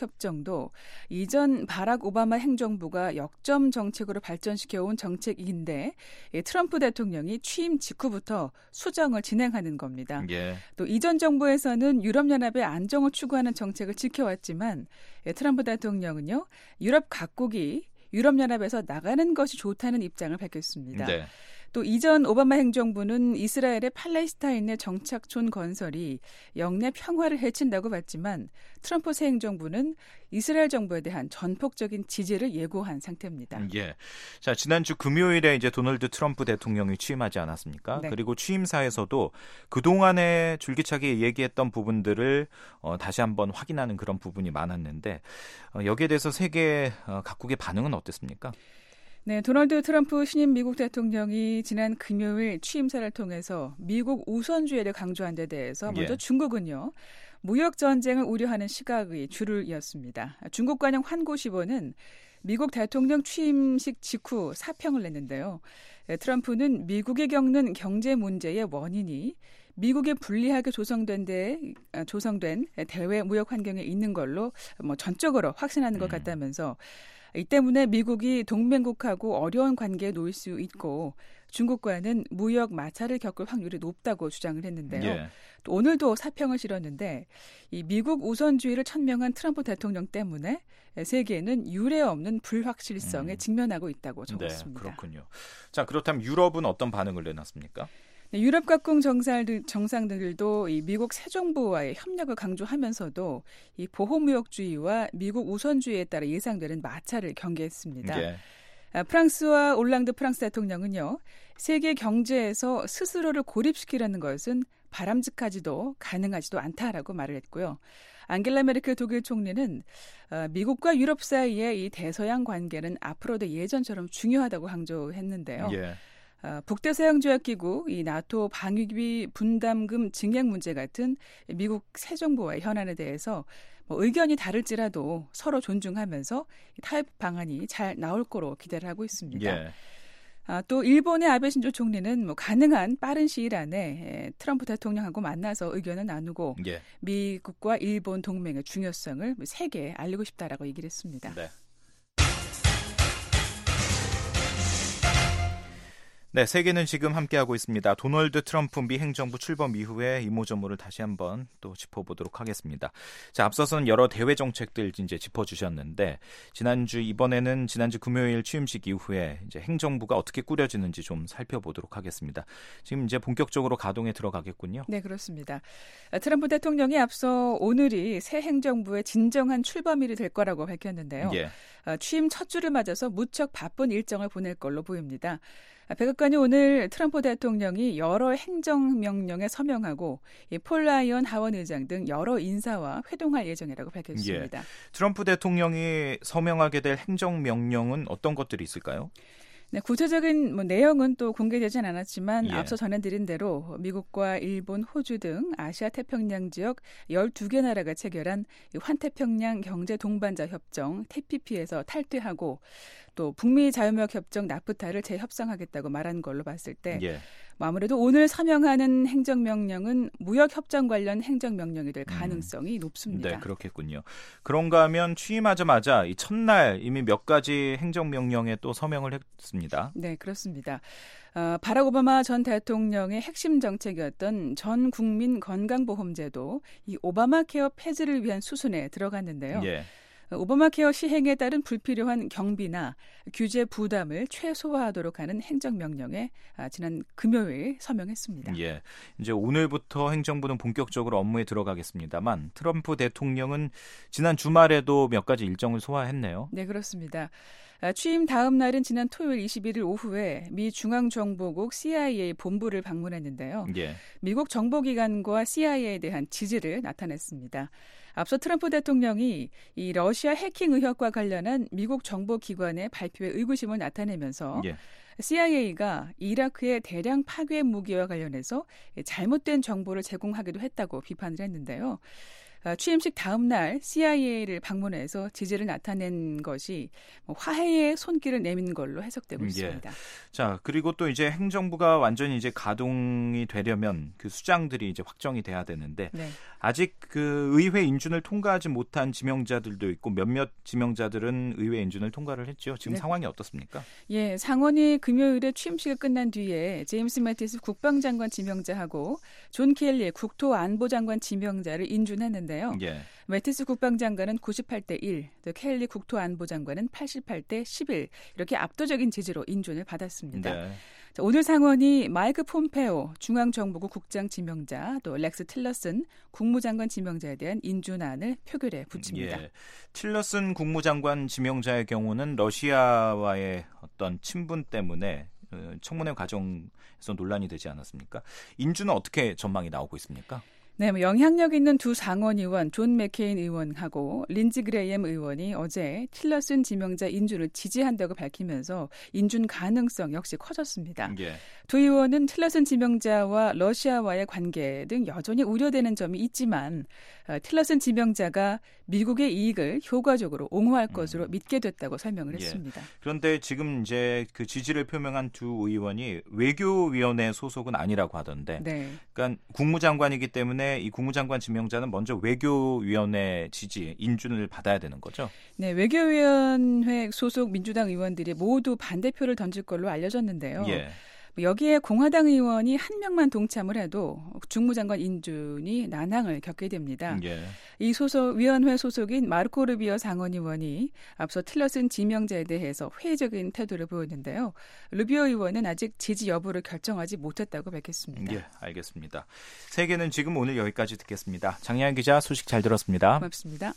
협정도 이전 바락 오바마 행정부가 역점 정책으로 발전시켜온 정책인데 트럼프 대통령이 취임 직후부터 수정을 진행하는 겁니다. 예. 또 이전 정부에서는 유럽연합의 안정을 추구하는 정책을 지켜왔지만 트럼프 대통령은요, 유럽 각국이 유럽연합에서 나가는 것이 좋다는 입장을 밝혔습니다. 네. 또 이전 오바마 행정부는 이스라엘의 팔레스타인의 정착촌 건설이 영내 평화를 해친다고 봤지만 트럼프 새 행정부는 이스라엘 정부에 대한 전폭적인 지지를 예고한 상태입니다. 예. 자, 지난주 금요일에 이제 도널드 트럼프 대통령이 취임하지 않았습니까? 네. 그리고 취임사에서도 그동안에 줄기차게 얘기했던 부분들을 어, 다시 한번 확인하는 그런 부분이 많았는데 어, 여기에 대해서 세계 어, 각국의 반응은 어땠습니까? 네, 도널드 트럼프 신임 미국 대통령이 지난 금요일 취임사를 통해서 미국 우선주의를 강조한 데 대해서 먼저 예. 중국은요. 무역 전쟁을 우려하는 시각의 줄을 이었습니다. 중국 관영 환구시보는 미국 대통령 취임식 직후 사평을 냈는데요. 트럼프는 미국이 겪는 경제 문제의 원인이 미국에 불리하게 조성된 데 조성된 대외 무역 환경에 있는 걸로 뭐 전적으로 확신하는 것 같다면서 이 때문에 미국이 동맹국하고 어려운 관계에 놓일 수 있고 중국과는 무역 마찰을 겪을 확률이 높다고 주장을 했는데요. 예. 또 오늘도 사평을 실었는데 이 미국 우선주의를 천명한 트럼프 대통령 때문에 세계는 유례 없는 불확실성에 음. 직면하고 있다고 적었습니다. 네, 그렇군요. 자, 그렇다면 유럽은 어떤 반응을 내놨습니까? 네, 유럽 각국 정상들, 정상들도 이 미국 새 정부와의 협력을 강조하면서도 이 보호무역주의와 미국 우선주의에 따라 예상되는 마찰을 경계했습니다. 예. 아, 프랑스와 올랑드 프랑스 대통령은요. 세계 경제에서 스스로를 고립시키려는 것은 바람직하지도 가능하지도 않다라고 말을 했고요. 앙겔라 메르켈 독일 총리는 어, 미국과 유럽 사이의 이 대서양 관계는 앞으로도 예전처럼 중요하다고 강조했는데요. 예. 어, 북대서양조약기구, 이 나토 방위비 분담금 증액 문제 같은 미국 새 정부와의 현안에 대해서 뭐 의견이 다를지라도 서로 존중하면서 타협 방안이 잘 나올 거로 기대를 하고 있습니다. 예. 아, 또 일본의 아베 신조 총리는 뭐 가능한 빠른 시일 안에 트럼프 대통령하고 만나서 의견을 나누고 예. 미국과 일본 동맹의 중요성을 세계에 알리고 싶다라고 얘기를 했습니다. 네. 네, 세계는 지금 함께하고 있습니다. 도널드 트럼프 미 행정부 출범 이후에 이모저모를 다시 한번 또 짚어보도록 하겠습니다. 자, 앞서서는 여러 대외 정책들 이제 짚어주셨는데 지난주 이번에는 지난주 금요일 취임식 이후에 이제 행정부가 어떻게 꾸려지는지 좀 살펴보도록 하겠습니다. 지금 이제 본격적으로 가동에 들어가겠군요. 네, 그렇습니다. 트럼프 대통령이 앞서 오늘이 새 행정부의 진정한 출범일이 될 거라고 밝혔는데요. 예. 취임 첫 주를 맞아서 무척 바쁜 일정을 보낼 걸로 보입니다. 백악관이 오늘 트럼프 대통령이 여러 행정명령에 서명하고 폴 라이언 하원 의장 등 여러 인사와 회동할 예정이라고 밝혔습니다. 예. 트럼프 대통령이 서명하게 될 행정명령은 어떤 것들이 있을까요? 네, 구체적인 뭐 내용은 또 공개되진 않았지만 예. 앞서 전해드린 대로 미국과 일본, 호주 등 아시아 태평양 지역 열두 개 나라가 체결한 환태평양 경제 동반자 협정 티피피에서 탈퇴하고 또 북미 자유무역 협정 나프타를 재협상하겠다고 말한 걸로 봤을 때 예. 뭐 아무래도 오늘 서명하는 행정명령은 무역협정 관련 행정명령이 될 가능성이 음. 높습니다. 네, 그렇겠군요. 그런가 하면 취임하자마자 이 첫날 이미 몇 가지 행정명령에 또 서명을 했습니다. 네, 그렇습니다. 어, 바락 오바마 전 대통령의 핵심 정책이었던 전 국민 건강보험제도 이 오바마 케어 폐지를 위한 수순에 들어갔는데요. 예. 오바마 케어 시행에 따른 불필요한 경비나 규제 부담을 최소화하도록 하는 행정명령에 지난 금요일 서명했습니다. 예, 이제 오늘부터 행정부는 본격적으로 업무에 들어가겠습니다만 트럼프 대통령은 지난 주말에도 몇 가지 일정을 소화했네요. 네, 그렇습니다. 취임 다음 날인 지난 토요일 이십일 일 오후에 미 중앙정보국 씨아이에이 본부를 방문했는데요. 예. 미국 정보기관과 씨아이에이에 대한 지지를 나타냈습니다. 앞서 트럼프 대통령이 이 러시아 해킹 의혹과 관련한 미국 정보기관의 발표에 의구심을 나타내면서 예. 씨아이에이가 이라크의 대량 파괴 무기와 관련해서 잘못된 정보를 제공하기도 했다고 비판을 했는데요. 취임식 다음 날 씨아이에이를 방문해서 지지를 나타낸 것이 화해의 손길을 내민 걸로 해석되고 예. 있습니다. 자, 그리고 또 이제 행정부가 완전히 이제 가동이 되려면 그 수장들이 이제 확정이 돼야 되는데 네. 아직 그 의회 인준을 통과하지 못한 지명자들도 있고 몇몇 지명자들은 의회 인준을 통과를 했죠. 지금 네. 상황이 어떻습니까? 예, 상원이 금요일에 취임식이 끝난 뒤에 제임스 매티스 국방장관 지명자하고 존 켈리 국토안보장관 지명자를 인준했는데요. 예. 매티스 국방장관은 구십팔 대 일, 또 켈리 국토안보장관은 팔십팔 대 십일 이렇게 압도적인 지지로 인준을 받았습니다. 네. 자, 오늘 상원이 마이크 폼페오 중앙정보국 국장 지명자, 또 렉스 틸러슨 국무장관 지명자에 대한 인준안을 표결에 붙입니다. 예. 틸러슨 국무장관 지명자의 경우는 러시아와의 어떤 친분 때문에 청문회 과정에서 논란이 되지 않았습니까? 인준은 어떻게 전망이 나오고 있습니까? 네, 뭐 영향력 있는 두 상원 의원 존 맥케인 의원하고 린지 그레이엄 의원이 어제 틸러슨 지명자 인준을 지지한다고 밝히면서 인준 가능성 역시 커졌습니다. 예. 두 의원은 틸러슨 지명자와 러시아와의 관계 등 여전히 우려되는 점이 있지만 어, 틸러슨 지명자가 미국의 이익을 효과적으로 옹호할 것으로 음. 믿게 됐다고 설명을 예. 했습니다. 그런데 지금 이제 그 지지를 표명한 두 의원이 외교위원회 소속은 아니라고 하던데, 네. 그러니까 국무장관이기 때문에 이 국무장관 지명자는 먼저 외교위원회 지지 인준을 받아야 되는 거죠? 네, 외교위원회 소속 민주당 의원들이 모두 반대표를 던질 걸로 알려졌는데요. 예. 여기에 공화당 의원이 한 명만 동참을 해도 중무장관 인준이 난항을 겪게 됩니다. 예. 이 소속 위원회 소속인 마르코 루비오 상원 의원이 앞서 틸러슨 지명자에 대해서 회의적인 태도를 보였는데요. 루비오 의원은 아직 지지 여부를 결정하지 못했다고 밝혔습니다. 예, 알겠습니다. 세계는 지금 오늘 여기까지 듣겠습니다. 장혜연 기자 소식 잘 들었습니다. 고맙습니다.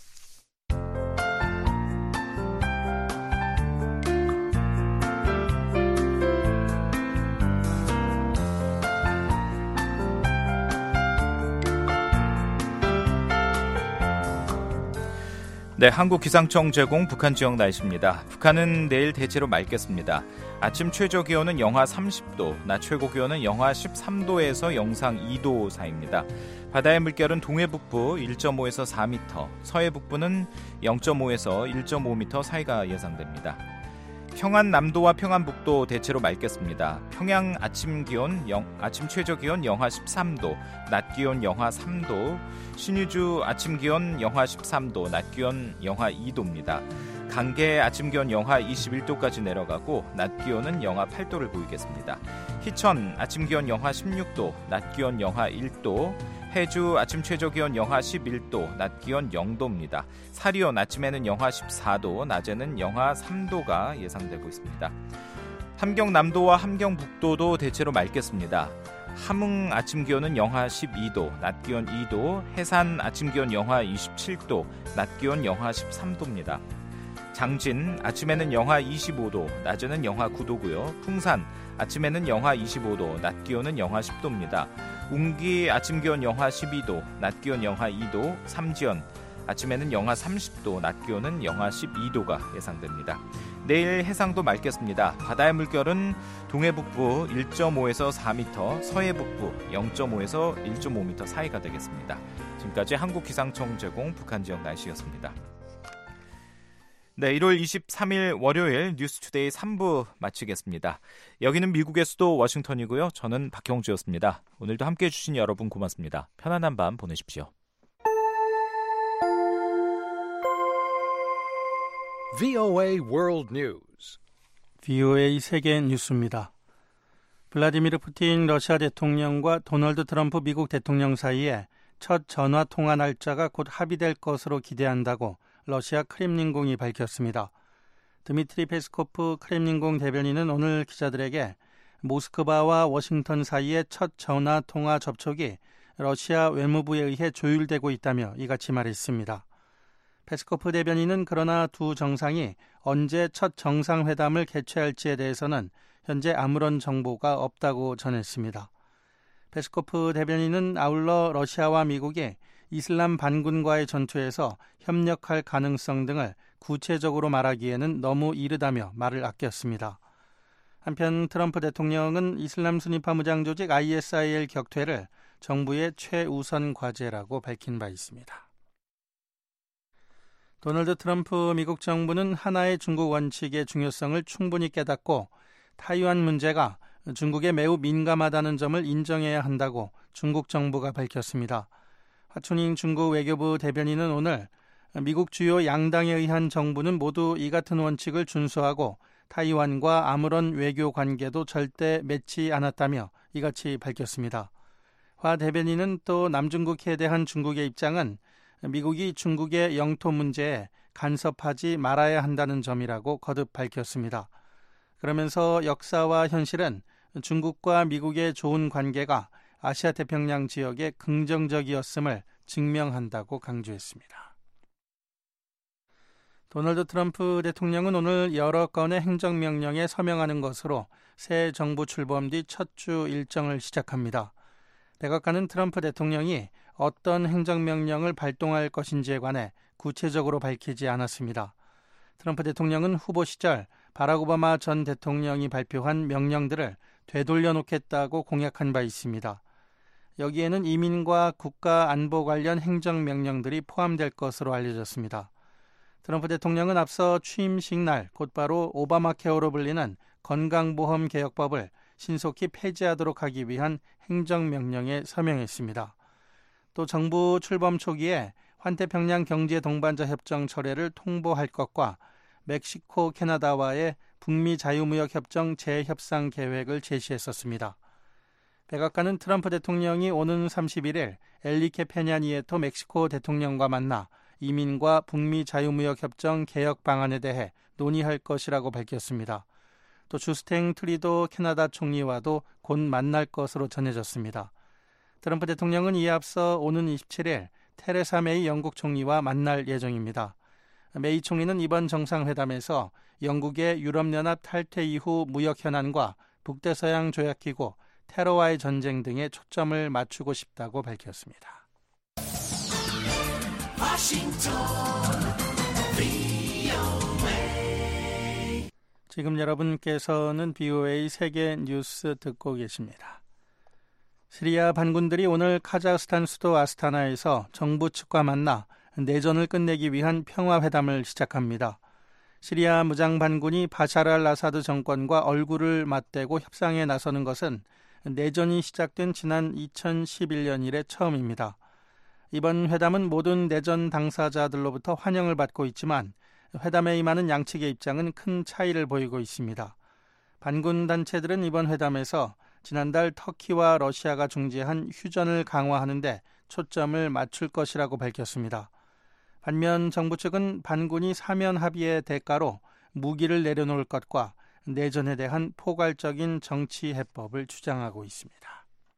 네, 한국기상청 제공 북한 지역 날씨입니다. 북한은 내일 대체로 맑겠습니다. 아침 최저 기온은 영하 삼십 도, 낮 최고 기온은 영하 십삼 도에서 영상 이 도 사이입니다. 바다의 물결은 동해북부 일 점 오에서 사 미터, 서해북부는 영 점 오에서 일 점 오 미터 사이가 예상됩니다. 평안남도와 평안북도 대체로 맑겠습니다. 평양 아침 기온 영, 아침 최저 기온 영하 십삼 도, 낮 기온 영하 삼 도, 신의주 아침 기온 영하 십삼 도, 낮 기온 영하 이 도입니다. 강계 아침 기온 영하 이십일 도까지 내려가고 낮 기온은 영하 팔 도를 보이겠습니다. 희천 아침 기온 영하 십육 도, 낮 기온 영하 일 도, 해주 아침 최저 기온 영하 십일 도, 낮 기온 영 도입니다. 사리온 아침에는 영하 십사 도, 낮에는 영하 삼 도가 예상되고 있습니다. 함경남도와 함경북도도 대체로 맑겠습니다. 함흥 아침 기온은 영하 십이 도, 낮 기온 이 도, 해산 아침 기온 영하 이십칠 도, 낮 기온 영하 십삼 도입니다. 장진 아침에는 영하 이십오 도, 낮에는 영하 구 도고요. 풍산 아침에는 영하 이십오 도, 낮 기온은 영하 십 도입니다. 웅기 아침 기온 영하 십이 도, 낮 기온 영하 이 도, 삼지연 아침에는 영하 삼십 도, 낮 기온은 영하 십이 도가 예상됩니다. 내일 해상도 맑겠습니다. 바다의 물결은 동해북부 일 점 오에서 사 미터, 서해북부 영 점 오에서 일 점 오 미터 사이가 되겠습니다. 지금까지 한국기상청 제공 북한 지역 날씨였습니다. 네, 일월 이십삼일 월요일 뉴스투데이 삼 부 마치겠습니다. 여기는 미국의 수도 워싱턴이고요. 저는 박형주였습니다. 오늘도 함께해 주신 여러분 고맙습니다. 편안한 밤 보내십시오. 브이오에이 World News. 브이오에이 세계 뉴스입니다. 블라디미르 푸틴 러시아 대통령과 도널드 트럼프 미국 대통령 사이에 첫 전화 통화 날짜가 곧 합의될 것으로 기대한다고 러시아 크렘린궁이 밝혔습니다. 드미트리 페스코프 크렘린궁 대변인은 오늘 기자들에게 모스크바와 워싱턴 사이의 첫 전화 통화 접촉이 러시아 외무부에 의해 조율되고 있다며 이같이 말했습니다. 페스코프 대변인은 그러나 두 정상이 언제 첫 정상회담을 개최할지에 대해서는 현재 아무런 정보가 없다고 전했습니다. 페스코프 대변인은 아울러 러시아와 미국이 이슬람 반군과의 전투에서 협력할 가능성 등을 구체적으로 말하기에는 너무 이르다며 말을 아꼈습니다. 한편 트럼프 대통령은 이슬람 순위파 무장 조직 아이에스아이엘 격퇴를 정부의 최우선 과제라고 밝힌 바 있습니다. 도널드 트럼프 미국 정부는 하나의 중국 원칙의 중요성을 충분히 깨닫고 타이완 문제가 중국에 매우 민감하다는 점을 인정해야 한다고 중국 정부가 밝혔습니다. 화춘잉 중국 외교부 대변인은 오늘 미국 주요 양당에 의한 정부는 모두 이 같은 원칙을 준수하고 타이완과 아무런 외교 관계도 절대 맺지 않았다며 이같이 밝혔습니다. 화 대변인은 또 남중국해에 대한 중국의 입장은 미국이 중국의 영토 문제에 간섭하지 말아야 한다는 점이라고 거듭 밝혔습니다. 그러면서 역사와 현실은 중국과 미국의 좋은 관계가 아시아 태평양 지역에 긍정적이었음을 증명한다고 강조했습니다. 도널드 트럼프 대통령은 오늘 여러 건의 행정명령에 서명하는 것으로 새 정부 출범 뒤 첫 주 일정을 시작합니다. 백악관은 트럼프 대통령이 어떤 행정명령을 발동할 것인지에 관해 구체적으로 밝히지 않았습니다. 트럼프 대통령은 후보 시절 바락 오바마 전 대통령이 발표한 명령들을 되돌려 놓겠다고 공약한 바 있습니다. 여기에는 이민과 국가 안보 관련 행정명령들이 포함될 것으로 알려졌습니다. 트럼프 대통령은 앞서 취임식 날 곧바로 오바마 케어로 불리는 건강보험 개혁법을 신속히 폐지하도록 하기 위한 행정명령에 서명했습니다. 또 정부 출범 초기에 환태평양 경제 동반자 협정 철회를 통보할 것과 멕시코, 캐나다와의 북미 자유무역 협정 재협상 계획을 제시했었습니다. 백악관은 트럼프 대통령이 오는 삼십일 일 엘리케 페냐 니에토 멕시코 대통령과 만나 이민과 북미 자유무역 협정 개혁 방안에 대해 논의할 것이라고 밝혔습니다. 또 주스탱 트리도 캐나다 총리와도 곧 만날 것으로 전해졌습니다. 트럼프 대통령은 이에 앞서 오는 이십칠 일 테레사 메이 영국 총리와 만날 예정입니다. 메이 총리는 이번 정상회담에서 영국의 유럽연합 탈퇴 이후 무역 현안과 북대서양 조약기구, 테러와의 전쟁 등에 초점을 맞추고 싶다고 밝혔습니다. 워싱턴 브이오에이. 지금 여러분께서는 브이오에이 세계 뉴스 듣고 계십니다. 시리아 반군들이 오늘 카자흐스탄 수도 아스타나에서 정부 측과 만나 내전을 끝내기 위한 평화회담을 시작합니다. 시리아 무장 반군이 바샤르 알 아사드 정권과 얼굴을 맞대고 협상에 나서는 것은 내전이 시작된 지난 이천십일 년 이래 처음입니다. 이번 회담은 모든 내전 당사자들로부터 환영을 받고 있지만 회담에 임하는 양측의 입장은 큰 차이를 보이고 있습니다. 반군 단체들은 이번 회담에서 지난달 터키와 러시아가 중재한 휴전을 강화하는 데 초점을 맞출 것이라고 밝혔습니다. 반면 정부 측은 반군이 사면 합의의 대가로 무기를 내려놓을 것과 내전에 대한 포괄적인 정치 해법을 주장하고 있습니다.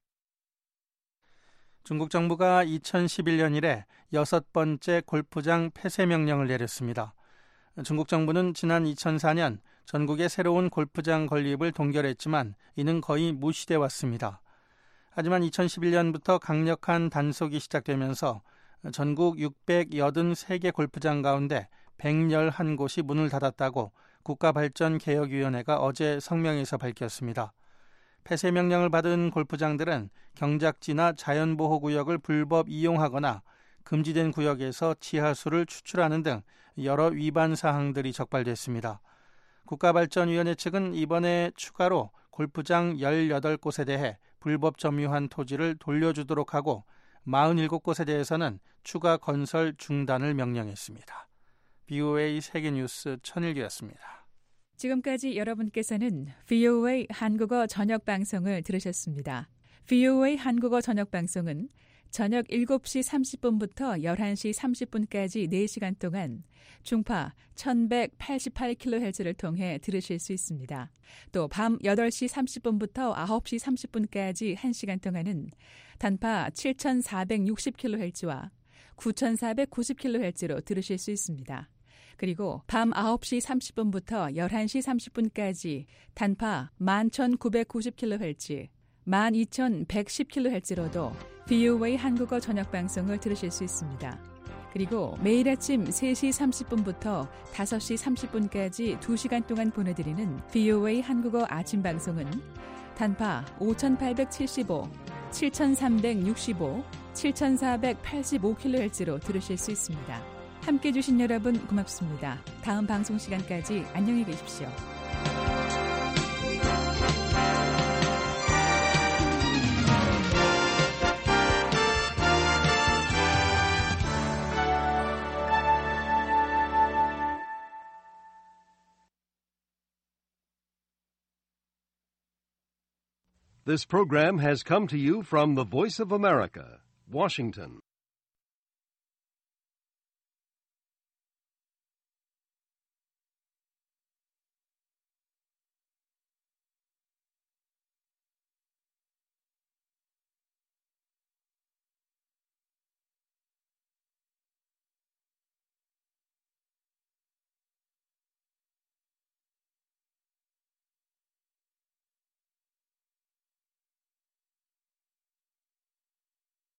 중국 정부가 이천십일 년 이래 여섯 번째 골프장 폐쇄 명령을 내렸습니다. 중국 정부는 지난 이천사 년 전국에 새로운 골프장 건립을 동결했지만 이는 거의 무시돼 왔습니다. 하지만 이천십일 년부터 강력한 단속이 시작되면서 전국 육백팔십삼 개 골프장 가운데 백십일 곳이 문을 닫았다고 국가발전개혁위원회가 어제 성명에서 밝혔습니다. 폐쇄 명령을 받은 골프장들은 경작지나 자연보호구역을 불법 이용하거나 금지된 구역에서 지하수를 추출하는 등 여러 위반 사항들이 적발됐습니다. 국가발전위원회 측은 이번에 추가로 골프장 열여덟 곳에 대해 불법 점유한 토지를 돌려주도록 하고 사십칠 곳에 대해서는 추가 건설 중단을 명령했습니다. 브이오에이 세계뉴스 천일기였습니다. 지금까지 여러분께서는 브이오에이 한국어 저녁방송을 들으셨습니다. 브이오에이 한국어 저녁방송은 저녁 일곱 시 삼십 분부터 열한 시 삼십 분까지 네 시간 동안 중파 천백팔십팔 킬로헤르츠를 통해 들으실 수 있습니다. 또 밤 여덟 시 삼십 분부터 아홉 시 삼십 분까지 한 시간 동안은 단파 칠천사백육십 킬로헤르츠와 구천사백구십 킬로헤르츠로 들으실 수 있습니다. 그리고 밤 아홉 시 삼십 분부터 열한 시 삼십 분까지 단파 만 천구백구십 킬로헤르츠, 만 이천백십 킬로헤르츠로도 브이오에이 한국어 저녁방송을 들으실 수 있습니다. 그리고 매일 아침 세 시 삼십 분부터 다섯 시 삼십 분까지 두 시간 동안 보내드리는 브이오에이 한국어 아침방송은 단파 오천팔백칠십오, 칠천삼백육십오, 칠천사백팔십오 킬로헤르츠로 들으실 수 있습니다. 함께해 주신 여러분 고맙습니다. 다음 방송 시간까지 안녕히 계십시오. This program has come to you from the Voice of America, Washington.